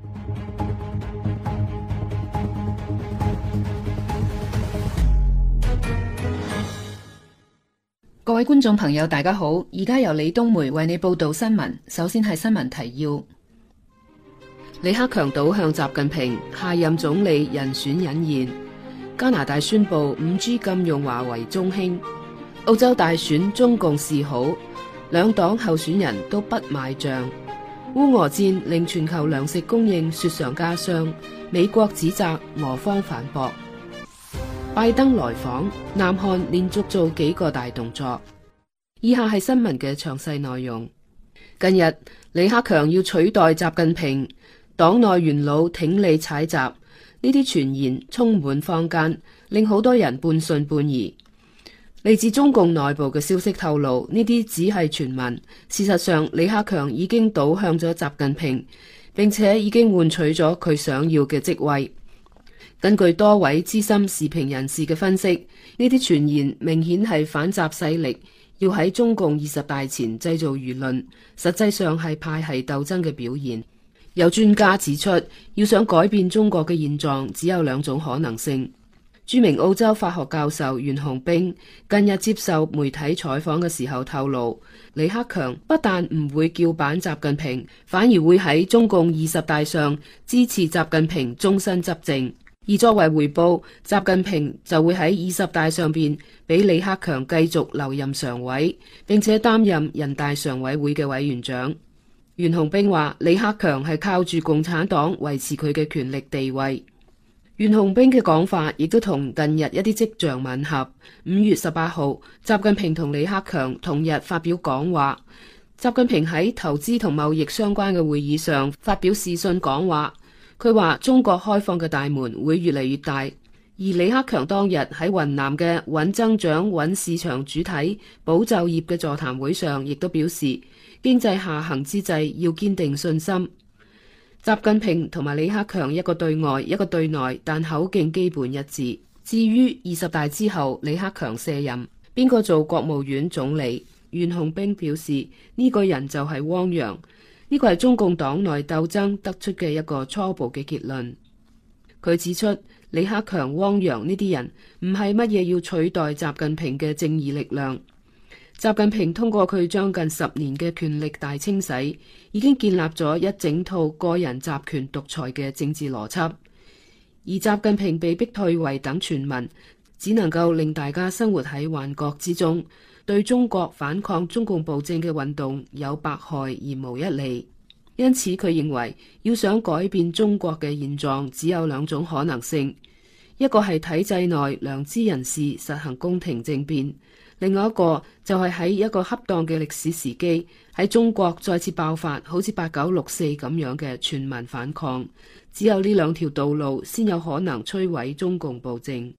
各位觀眾朋友，大家好，而家由李冬梅為你報道新聞。首先係新聞提要。李克強倒向習近平下任總理人選引言。加拿大宣布 五 G 禁用華為中興。澳洲大選中共示好，兩黨候選人都不買賬。烏俄戰令全球糧食供應雪上加霜，美國指責，俄方反駁。拜登來訪，南韓連續做幾個大動作。以下係新聞嘅詳細內容。近日，李克強要取代習近平，黨內元老挺李踩習，呢啲傳言充滿坊間，令好多人半信半疑。嚟自中共內部嘅消息透露，呢啲只係傳聞。事實上，李克強已經倒向咗習近平，並且已經換取咗佢想要嘅職位。根據多位資深時評人士嘅分析，呢啲傳言明顯係反習勢力要喺中共二十大前製造輿論，實際上係派系鬥爭嘅表現。有專家指出，要想改變中國嘅現狀，只有兩種可能性。著名澳洲法學教授袁洪兵近日接受媒體採訪嘅時候透露，李克強不但唔會叫板習近平，反而會喺中共二十大上支持習近平終身執政。而作為回報，習近平就會喺二十大上邊俾李克強繼續留任常委，並且擔任人大常委會嘅委員長。袁洪兵話，李克強係靠住共產黨維持佢嘅權力地位。袁洪兵嘅講法亦都同近日一啲跡象吻合。五月十八號，習近平同李克強同日發表講話。習近平喺投資同貿易相關嘅會議上發表視訊講話。佢話中國開放嘅大門會越嚟越大，而李克強當日喺雲南嘅穩增長、穩市場主體保就業嘅座談會上，亦都表示經濟下行之際要堅定信心。習近平同埋李克強一個對外，一個對內，但口徑基本一致。至於二十大之後李克強卸任，邊個做國務院總理？袁洪兵表示呢個人就係汪洋。呢個係中共黨內鬥爭得出嘅一個初步嘅結論。佢指出，李克強、汪洋呢啲人唔係乜嘢要取代習近平嘅正義力量。習近平通過佢將近十年嘅權力大清洗，已經建立咗一整套個人集權獨裁嘅政治邏輯。而習近平被逼退位等傳聞，只能夠令大家生活喺幻覺之中。對中國反抗中共暴政嘅運動有百害而無一利，因此佢認為要想改變中國嘅現狀，只有兩種可能性：一個係體制內良知人士實行宮廷政變，另外一個就係喺一個恰當嘅歷史時機，喺中國再次爆發好似八九六四咁樣嘅全民反抗。只有呢兩條道路，先有可能摧毀中共暴政。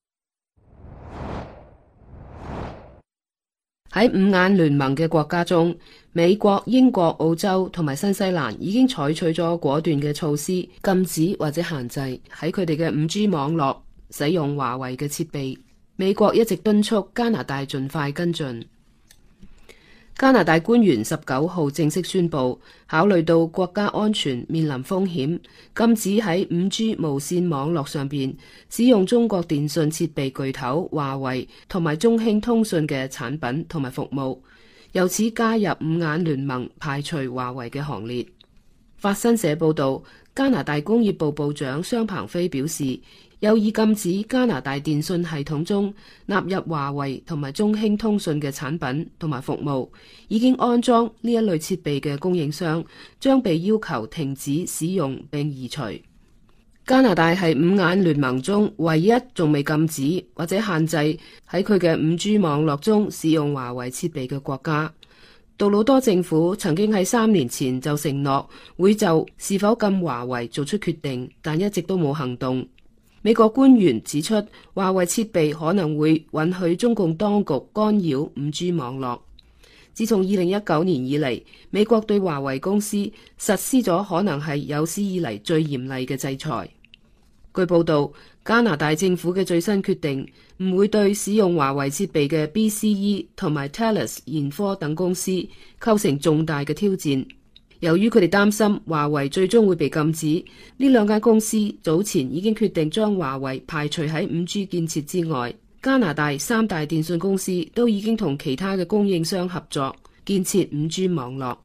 喺五眼聯盟嘅國家中，美國、英國、澳洲同埋新西蘭已經採取咗果斷嘅措施，禁止或者限制喺佢哋嘅五 G 網絡使用華為嘅設備。美國一直敦促加拿大盡快跟進。加拿大官員十九號正式宣布，考慮到國家安全面臨風險，禁止喺五 G 無線網絡上邊使用中國電信設備巨頭華為同埋中興通訊嘅產品同埋服務，由此加入五眼聯盟排除華為嘅行列。法新社報道，加拿大工業部部長商鵬飛表示， 有意禁止加拿大電信系統中納入華為同埋中興通訊嘅產品同埋服務，已經安裝呢一類設備嘅供應商將被要求停止使用並移除。加拿大係五眼聯盟中唯一仲未禁止或者限制喺佢嘅五 G 網絡中使用華為設備嘅國家。杜魯多政府曾經喺三年前就承諾會就是否禁華為做出決定，但一直都冇行動。美國官員指出，華為設備可能會允許中共當局干擾五 G 網絡。自從二零一九年以嚟，美國對華為公司實施咗可能係有史以嚟最嚴厲嘅制裁。據報道，加拿大政府嘅最新決定唔會對使用華為設備嘅 B C E 同埋 Thales 研科等公司構成重大嘅挑戰。由於佢哋擔心華為最終會被禁止，呢兩間公司早前已經決定將華為排除喺五 G 建設之外。加拿大三大電信公司都已經同其他嘅供應商合作建設五 G 網絡。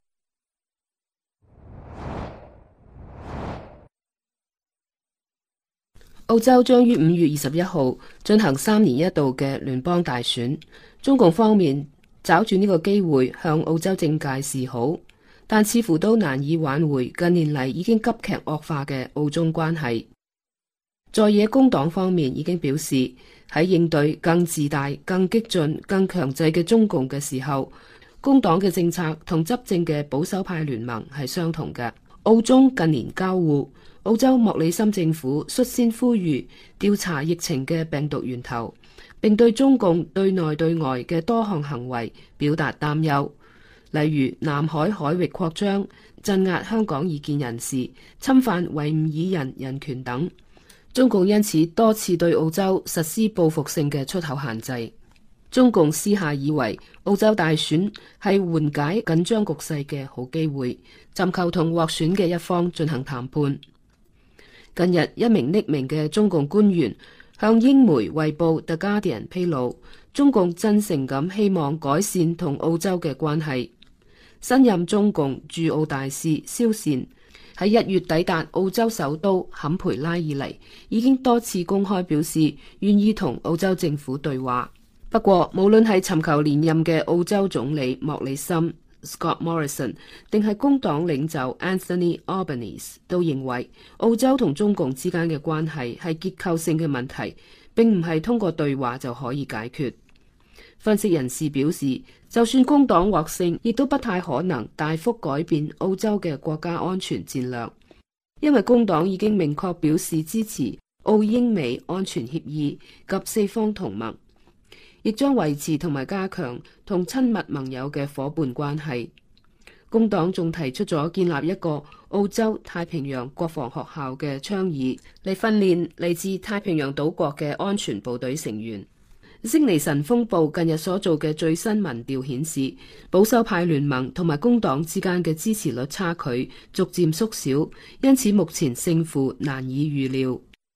澳洲將於五月二十一號進行三年一度嘅聯邦大選，中共方面抓住呢個機會向澳洲政界示好，但似乎都難以挽回近年嚟已經急劇惡化嘅澳中關係。在野工黨方面已經表示，喺應對更自大、更激進、更強制嘅中共嘅時候，工黨嘅政策同執政嘅保守派聯盟係相同嘅。澳中近年交互，澳洲莫里森政府率先呼籲調查疫情嘅病毒源頭，並對中共對內對外嘅多項行為表達擔憂，例如南海海域擴張、鎮壓香港異見人士、侵犯維吾爾人人權等。中共因此多次對澳洲實施報復性嘅出口限制。中共私下以為澳洲大選係緩解緊張局勢嘅好機會，尋求同獲選嘅一方進行談判。近日，一名匿名嘅中共官員向英媒《衛報》The Guardian 披露，中共真誠咁希望改善同澳洲嘅關係。新任中共駐澳大使蕭善喺一月抵達澳洲首都坎培拉以嚟，已經多次公開表示願意同澳洲政府對話。不過，無論係尋求連任嘅澳洲總理莫里森 Scott Morrison， 定係工黨領袖 Anthony Albanese， 都認為澳洲同中共之間嘅關係係結構性嘅問題，並唔係通過對話就可以解決。分析人士表示，就算工黨獲勝，亦都不太可能大幅改變澳洲嘅國家安全戰略，因為工黨已經明確表示支持澳英美安全協議及四方同盟，亦將維持同埋加強同親密盟友嘅伙伴關係。工黨仲提出咗建立一個澳洲太平洋國防學校嘅倡議，嚟訓練嚟自太平洋島國嘅安全部隊成員。悉尼晨鋒報近日所做嘅最新民調顯示，保守派聯盟同埋工黨之間嘅支持率差距逐漸縮小，因此目前勝負難以預料。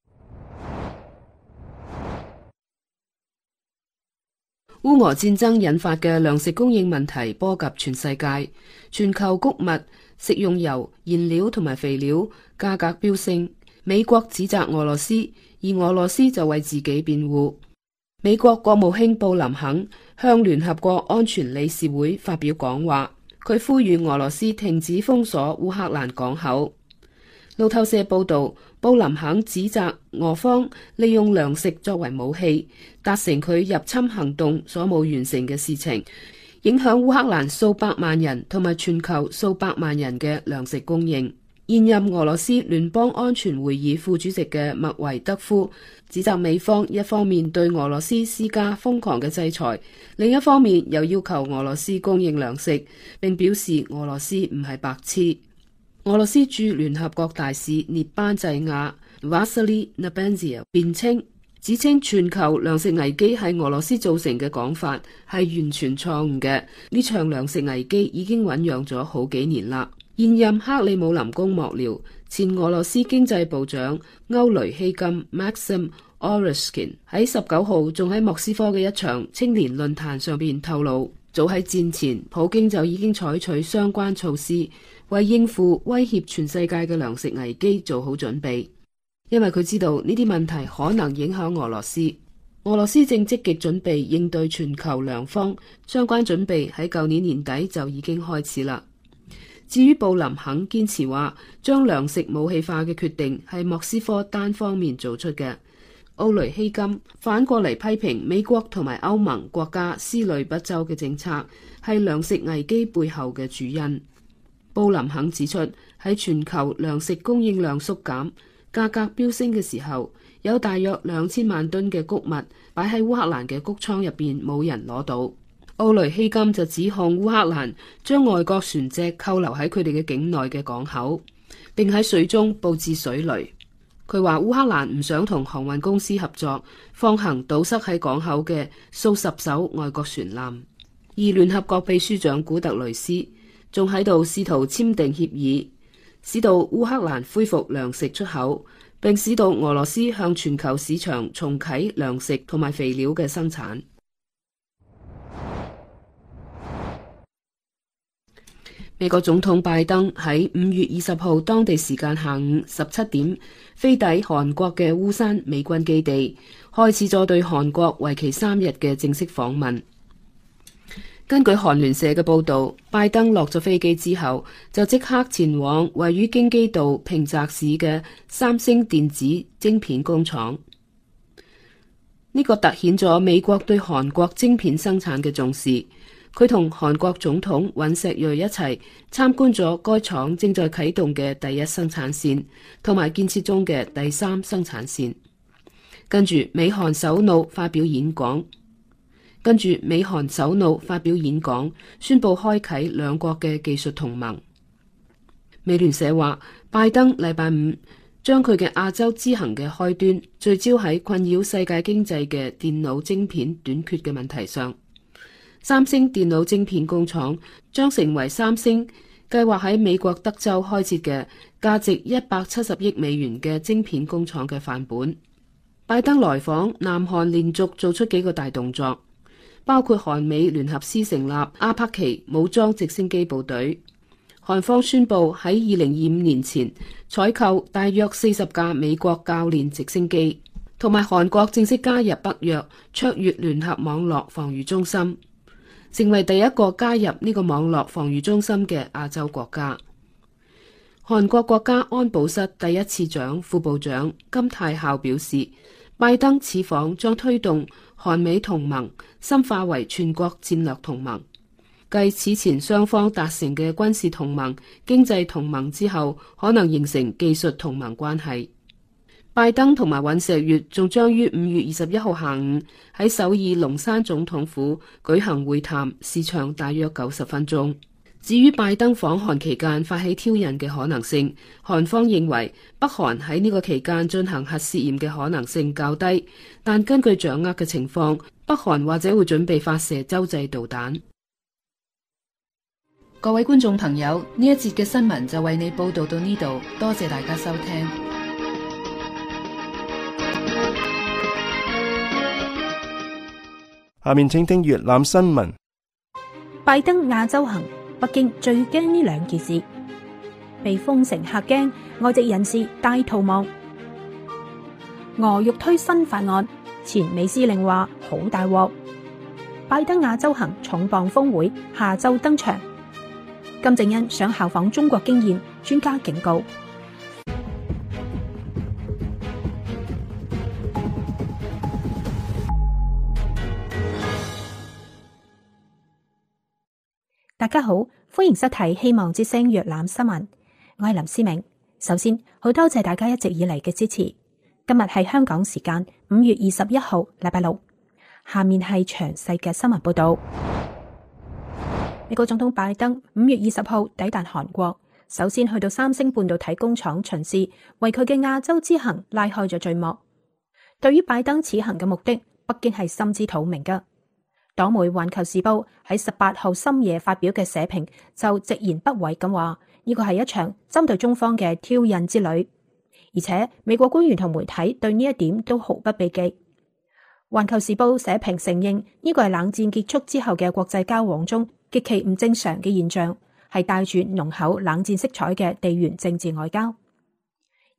烏俄戰爭引發嘅糧食供應問題波及全世界，全球穀物、食用油、燃料同埋肥料價格飆升。美國指責俄羅斯，而俄羅斯就為自己辯護。美國國務卿布林肯向聯合國安全理事會發表講話，佢呼籲俄羅斯停止封鎖烏克蘭港口。路透社報道，布林肯指責俄方利用糧食作為武器，達成佢入侵行動所冇完成嘅事情，影響烏克蘭數百萬人同埋全球數百萬人嘅糧食供應。現任俄羅斯聯邦安全會議副主席嘅麥維德夫指責美方一方面對俄羅斯施加瘋狂嘅制裁，另一方面又要求俄羅斯供應糧食，並表示俄羅斯唔係白痴。俄羅斯駐聯合國大使涅班濟亞 Vasily Nebenzia 辯稱，指稱全球糧食危機係俄羅斯造成嘅講法係完全錯誤嘅。呢場糧食危機已經醞釀咗好幾年啦。現任克里姆林宮幕僚、前俄羅斯經濟部長歐雷希金 Maxim Oreshkin 喺十九號仲喺莫斯科嘅一場青年論壇上邊透露，早喺戰前，普京就已經採取相關措施，為應付威脅全世界嘅糧食危機做好準備。 因為佢知道呢啲問題可能影響俄羅斯。俄羅斯正積極準備應對全球糧荒，相關準備喺舊年年底就已經開始啦。至於布林肯堅持話將糧食武器化嘅決定係莫斯科單方面做出嘅，奧雷希金反過嚟批評美國同埋歐盟國家思慮不周嘅政策係糧食危機背後嘅主因。布林肯指出，喺全球糧食供應量縮減、價格飆升嘅時候，有大約兩千萬噸嘅穀物擺喺烏克蘭嘅穀倉入邊，冇人攞到。奧雷希金就指控烏克蘭將外國船隻扣留喺佢哋嘅境內嘅港口，並喺水中佈置水雷。佢話烏克蘭唔想同航運公司合作，放行堵塞喺港口嘅數十艘外國船艦。而聯合國秘書長古特雷斯仲喺度試圖簽訂協議，使到烏克蘭恢復糧食出口，並使到俄羅斯向全球市場重啟糧食同埋肥料嘅生產。美國總統拜登喺五月二十號當地時間下午十七點飛抵韓國嘅烏山美軍基地，開始咗對韓國為期三日嘅正式訪問。根據韓聯社嘅報導，拜登落咗飛機之後就即刻前往位於京畿道平澤市嘅三星電子晶片工廠。呢個凸顯咗美國對韓國晶片生產嘅重視。佢同韓國總統尹錫悅一齊參觀咗該廠正在啟動嘅第一生產線，同埋建設中嘅第三生產線。跟住美韓首腦發表演講，跟住美韓首腦發表演講，宣布開啟兩國嘅技術同盟。美聯社話，拜登禮拜五將佢嘅亞洲之行嘅開端聚焦喺困擾世界經濟嘅電腦晶片短缺嘅問題上。三星電腦晶片工廠將成為三星計劃喺美國德州開設嘅價值一百七十億美元嘅晶片工廠嘅範本。拜登來訪南韓，連續做出幾個大動作，包括韓美聯合師成立阿帕奇武裝直升機部隊。韓方宣布喺二零二五年前採購大約四十架美國教練直升機，同埋韓國正式加入北約卓越聯合網絡防禦中心，成為第一個加入呢個網絡防禦中心嘅亞洲國家。韓國國家安保室第一次長副部長金泰孝表示，拜登此訪將推動韓美同盟深化為全國戰略同盟，繼此前雙方達成嘅軍事同盟、經濟同盟之後，可能形成技術同盟關係。拜登同埋尹錫悅仲將於五月二十一號下午喺首爾龍山總統府舉行會談，時長大約九十分鐘。至於拜登訪韓期間發起挑釁嘅可能性，韓方認為北韓喺呢個期間進行核試驗嘅可能性較低，但根據掌握嘅情況，北韓或者會準備發射洲際導彈。各位觀眾朋友，呢一節嘅新聞就為你報道到呢度，多謝大家收聽。 下面請聽粵覽新聞。 拜登亞洲行，北京最驚呢兩件事：被封城嚇驚，外籍人士大逃亡。俄欲推新法案，前美司令話好大鑊。拜登亞洲行重磅峰會下週登場。金正恩想效仿中國經驗，專家警告。大家好，歡迎收睇希望之聲粵覽新聞，我係林思明。首先，好多謝大家一直以嚟嘅支持。今日係香港時間五月二十一號，禮拜六。下面係詳細嘅新聞報道。美國總統拜登五月二十號抵達韓國，首先去到三星半導體工廠巡視，為佢嘅亞洲之行拉開咗序幕。對於拜登此行嘅目的，北京係心知肚明㗎。黨媒《環球時報》喺十八號深夜發表嘅社評就直言不諱咁話，呢個係一場針對中方嘅挑釁之旅，而且美國官員同媒體對呢一點都毫不避忌。《環球時報》社評承認呢個係冷戰結束之後嘅國際交往中極其唔正常嘅現象，係帶住濃厚冷戰色彩嘅地緣政治外交。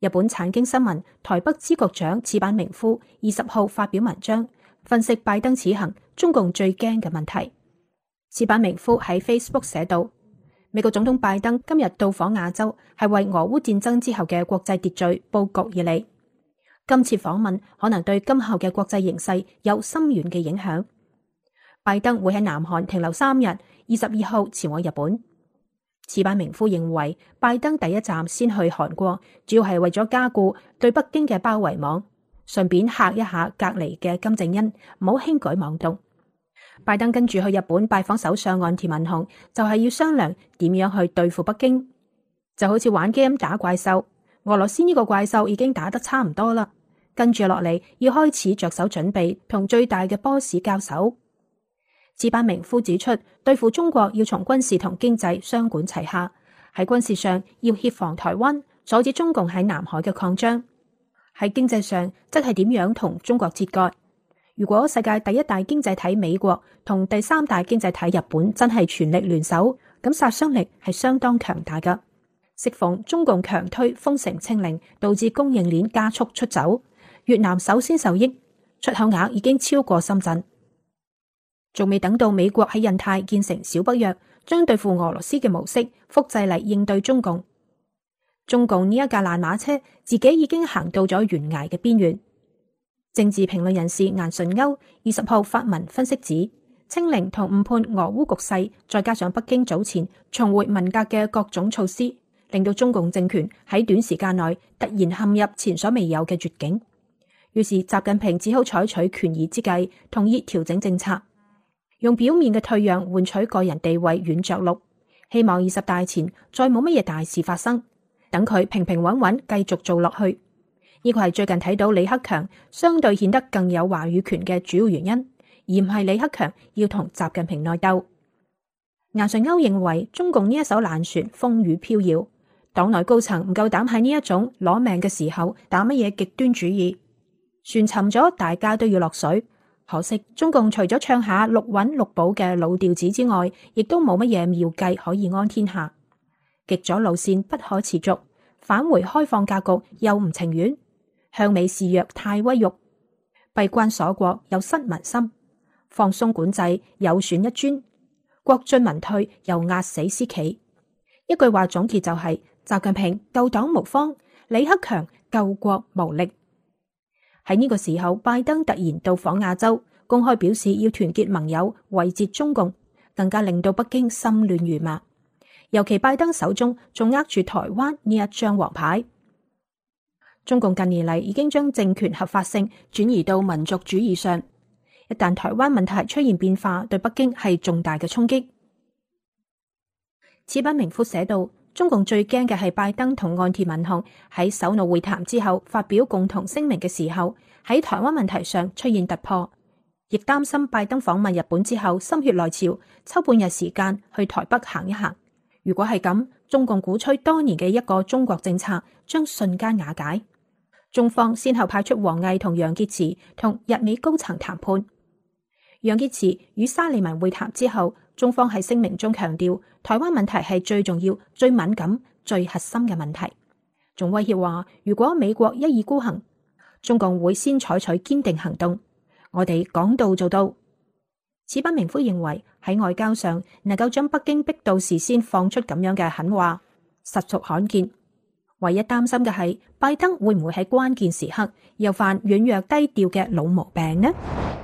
日本產經新聞台北支局長矢板明夫二十號發表文章，分析拜登此行中共最驚嘅問題。矢板明夫喺 Facebook 寫道：美國總統拜登今日到訪亞洲，係為俄烏戰爭之後嘅國際秩序佈局而嚟。今次訪問可能對今後嘅國際形勢有深遠嘅影響。拜登會喺南韓停留三日，二十二號前往日本。矢板明夫認為，拜登第一站先去韓國，主要係為咗加固對北京嘅包圍網，順便嚇一下隔離嘅金正恩，唔好輕舉妄動。拜登跟住去日本拜訪首相岸田文雄，就係要商量點樣去對付北京，就好似玩 game 打怪獸。俄羅斯呢個怪獸已經打得差唔多啦，跟住落嚟要開始着手準備同最大嘅 boss 交手。矢板明夫指出，對付中國要從軍事同經濟雙管齊下，喺軍事上要協防台灣，阻止中共喺南海嘅擴張；喺經濟上，則係點樣同中國切割。如果世界第一大經濟體美國同第三大經濟體日本真係全力聯手，咁殺傷力係相當強大㗎。適逢中共強推封城清零，導致供應鏈加速出走，越南首先受益，出口額已經超過深圳。仲未等到美國喺印太建成小北約，將對付俄羅斯嘅模式複製嚟應對中共。中共呢一架爛馬車自己已經行到咗懸崖嘅邊緣。政治評論人士顏純鈎二十號發文分析指，清零同誤判俄烏局勢，再加上北京早前重回文革嘅各種措施，令到中共政權喺短時間內突然陷入前所未有嘅絕境。於是習近平只好採取權宜之計，同意調整政策，用表面嘅退讓換取個人地位軟着陸，希望二十大前再冇乜嘢大事發生，等佢平平穩穩繼續做落去。呢個係最近睇到李克強相對顯得更有話語權嘅主要原因，而唔係李克強要同習近平內鬥。顏純鈎認為中共呢一艘爛船風雨飄搖，黨內高層唔夠膽喺呢一種攞命嘅時候打乜嘢極端主義，船沉咗大家都要落水。可惜中共除咗唱下六穩六保嘅老調子之外，亦都冇乜嘢妙計可以安天下。極左路線不可持續，返回開放格局又唔情願，向美示弱太威辱，閉關鎖國又失民心，放鬆管制有損一尊，國進民退又壓死私企。一句話總結就係、是、習近平救黨無方，李克強救國無力。喺呢個時候，拜登突然到訪亞洲，公開表示要團結盟友，圍截中共，更加令到北京心亂如麻。尤其拜登手中仲握住台灣呢一張王牌。中共近年嚟已經將政權合法性轉移到民族主義上，一旦台灣問題出現變化，對北京係重大嘅衝擊。矢板明夫寫道，中共最驚嘅係拜登同岸田文雄喺首腦會談之後發表共同聲明嘅時候，喺台灣問題上出現突破，亦擔心拜登訪問日本之後心血來潮，抽半日時間去台北行一行。如果係咁，中共鼓吹多年嘅一個中國政策將瞬間瓦解。中方先後派出王毅同楊潔篪同日美高層談判。楊潔篪與沙利文會談之後，中方喺聲明中強調，台灣問題係最重要、最敏感、最核心嘅問題，仲威脅話，如果美國一意孤行，中共會先採取堅定行動。我哋講到做到。矢板明夫認為喺外交上能夠將北京逼到事先放出咁樣嘅狠話，實屬罕見。唯一擔心嘅係拜登會唔會喺關鍵時刻又犯軟弱低調嘅老毛病呢？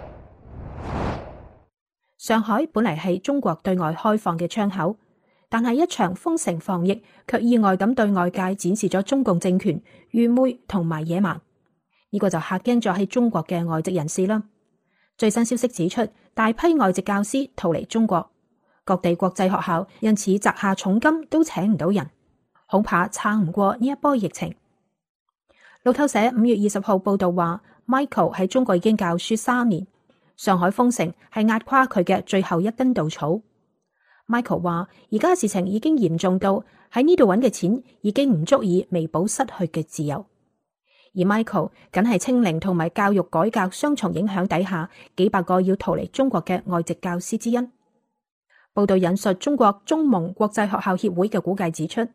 上海本嚟係中國對外開放嘅窗口，但係一場封城防疫卻意外咁對外界展示咗中共政權愚昧同埋野蠻。呢個就嚇驚咗喺中國嘅外籍人士啦。最新消息指出，大批外籍教師逃離中國，各地國際學校因此砸下重金都請唔到人，恐怕撐唔過呢一波疫情。路透社五月二十號報道話 ，Michael 喺中國已經教書三年，上海封城係壓垮佢嘅最後一根稻草。Michael 話，而家事情已經嚴重到喺呢度揾嘅錢已經唔足以彌補失去嘅自由。而 Michael 僅係清零同埋教育改革雙重影響底下幾百個要逃離中國嘅外籍教師之一。報道引述中國中蒙國際學校協會嘅估計指出，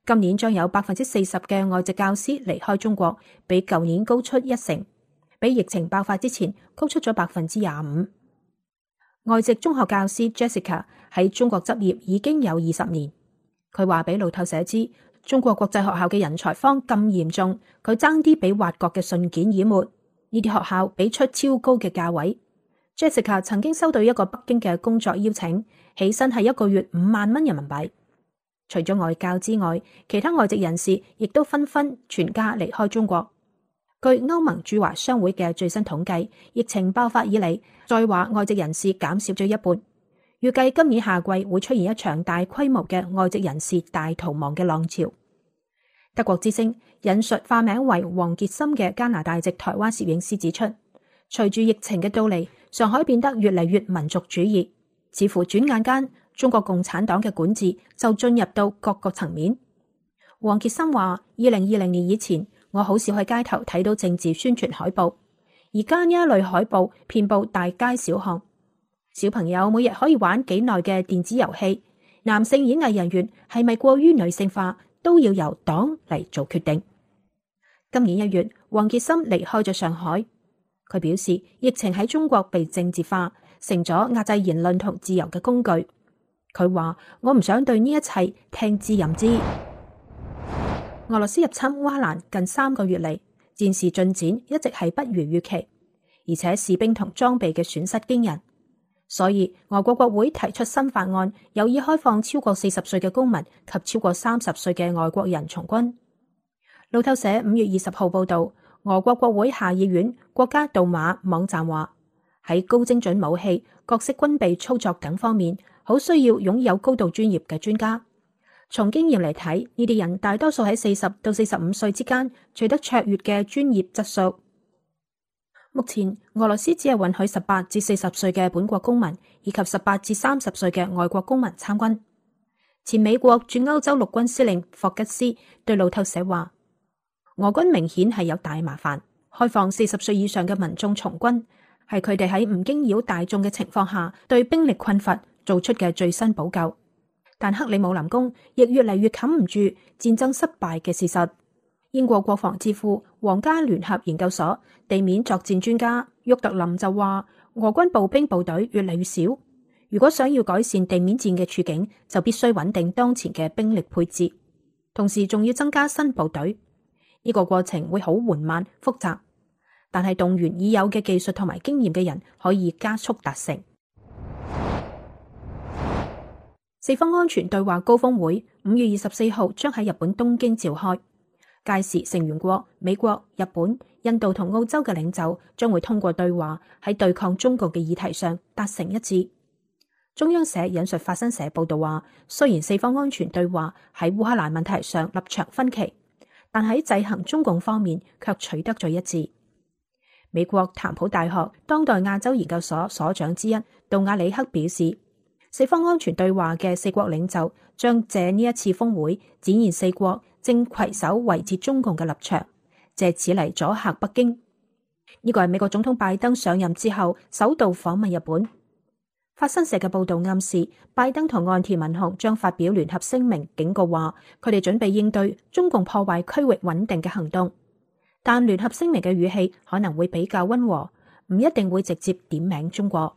今年將有百分之四十嘅外籍教師離開中國，比舊年高出一成，比疫情爆發之前高出咗百分之廿五。外籍中學教師 Jessica 喺中國執業已經有二十年，佢話俾路透社知，中國國際學校嘅人才荒咁嚴重，佢爭啲俾挖角嘅信件淹沒。呢啲學校俾出超高嘅價位。Jessica 曾經收到一個北京嘅工作邀請，起薪係一個月五萬蚊人民幣。除咗外教之外，其他外籍人士亦都紛紛全家離開中國。據歐盟駐華商會嘅最新統計，疫情爆發以嚟，在華外籍人士減少咗一半。預計今年夏季會出現一場大規模嘅外籍人士大逃亡嘅浪潮。德國之聲引述化名為黃傑森嘅加拿大籍台灣攝影師指出，隨住疫情嘅到嚟，上海變得越嚟越民族主義，似乎轉眼間中國共產黨嘅管治就進入到各個層面。黃傑森話：二零二零年以前，我好少喺街頭睇到政治宣傳海報，而家呢一類海報遍佈大街小巷。小朋友每日可以玩幾耐嘅電子遊戲，男性演藝人員係咪過於女性化，都要由黨嚟做決定。今年一月，黃傑森離開咗上海。佢表示，疫情喺中國被政治化，成咗壓制言論同自由嘅工具。佢話：我唔想對呢一切聽之任之。俄羅斯入侵烏克蘭近三個月嚟，戰事進展一直係不如預期，而且士兵同裝備嘅損失驚人。所以俄國國會提出新法案，有意開放超過四十歲嘅公民及超過三十歲嘅外國人從軍。路透社五月二十號報道，俄國國會下議院國家杜馬網站話，喺高精準武器、各式軍備操作等方面，好需要擁有高度專業嘅專家。從經驗嚟睇，呢啲人大多數喺四十到四十五歲之間取得卓越嘅專業質素。目前俄羅斯只係允許十八至四十歲嘅本國公民以及十八至三十歲嘅外國公民參軍。前美國駐歐洲陸軍司令霍吉斯對路透社話：俄軍明顯係有大麻煩，開放四十歲以上嘅民眾從軍，係佢哋喺唔驚擾大眾嘅情況下對兵力困乏做出嘅最新補救。但克里姆林宮亦越嚟越冚唔住戰爭失敗嘅事實。英國國防智庫皇家聯合研究所地面作戰專家沃特林就話，俄軍步兵部隊越嚟越少，如果想要改善地面戰嘅處境，就必須穩定當前嘅兵力配置，同時仲要增加新部隊。呢個過程會好緩慢複雜，但係動員已有嘅技術同埋經驗嘅人可以加速達成。四方安全對話高峰會五月二十四號將喺日本東京召開。屆時成員國美國、日本、印度同澳洲嘅領袖將會通過對話喺對抗中共嘅議題上達成一致。中央社引述法新社報道話，雖然四方安全對話喺烏克蘭問題上立場分歧，但喺制衡中共方面卻取得咗一致。美國譚普大學當代亞洲研究所所長之一杜亞里克表示，四方安全對話嘅四國領袖將借呢一次峰會展現四國正攜手維持中共嘅立場，借此嚟阻嚇北京。呢個係美國總統拜登上任之後首度訪問日本。法新社嘅報道暗示，拜登同岸田文雄將發表聯合聲明，警告話佢哋準備應對中共破壞區域穩定嘅行動。但聯合聲明嘅語氣可能會比較溫和，唔一定會直接點名中國。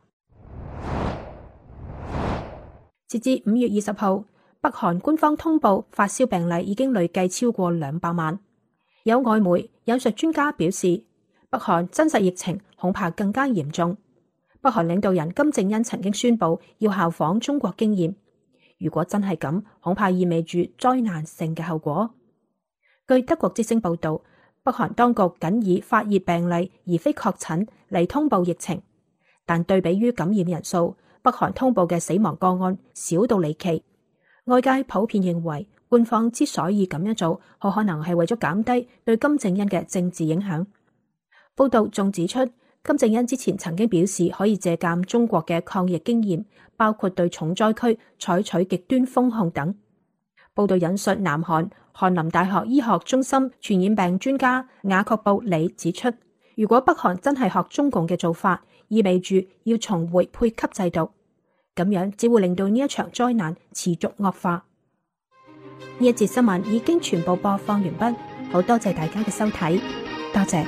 截至五月二十號，北韓官方通報發燒病例已經累計超過兩百萬。有外媒引述專家表示，北韓真實疫情恐怕更加嚴重。北韓領導人金正恩曾經宣布要效仿中國經驗，如果真係咁，恐怕意味住災難性嘅後果。據德國之聲報道，北韓當局僅以發熱病例而非確診嚟通報疫情，但對比於感染人數，北韓通報嘅死亡個案少到離奇。外界普遍認為，官方之所以咁樣做，好可能係為咗減低對金正恩嘅政治影響。報道仲指出，金正恩之前曾經表示可以借鑒中國嘅抗疫經驗，包括對重災區採取極端封控等。報道引述南韓翰林大學醫學中心傳染病專家雅各布里指出，如果北韓真係學中共嘅做法，意味住要重回配給制度，咁樣只會令到呢一場災難持續惡化。 呢一節新聞已經全部播放完畢，好多謝大家嘅收睇，多謝。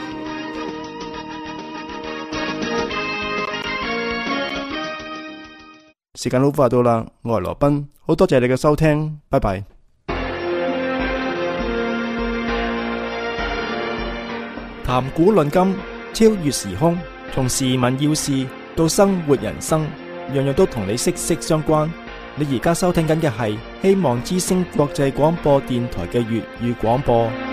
時間好快到啦，我係羅賓，好多謝你嘅收聽，拜拜。談古論今，超越時空，從時聞要事到生活人生，樣樣都同你息息相關。你而家收聽緊嘅係希望之聲國際廣播電台嘅粵語廣播。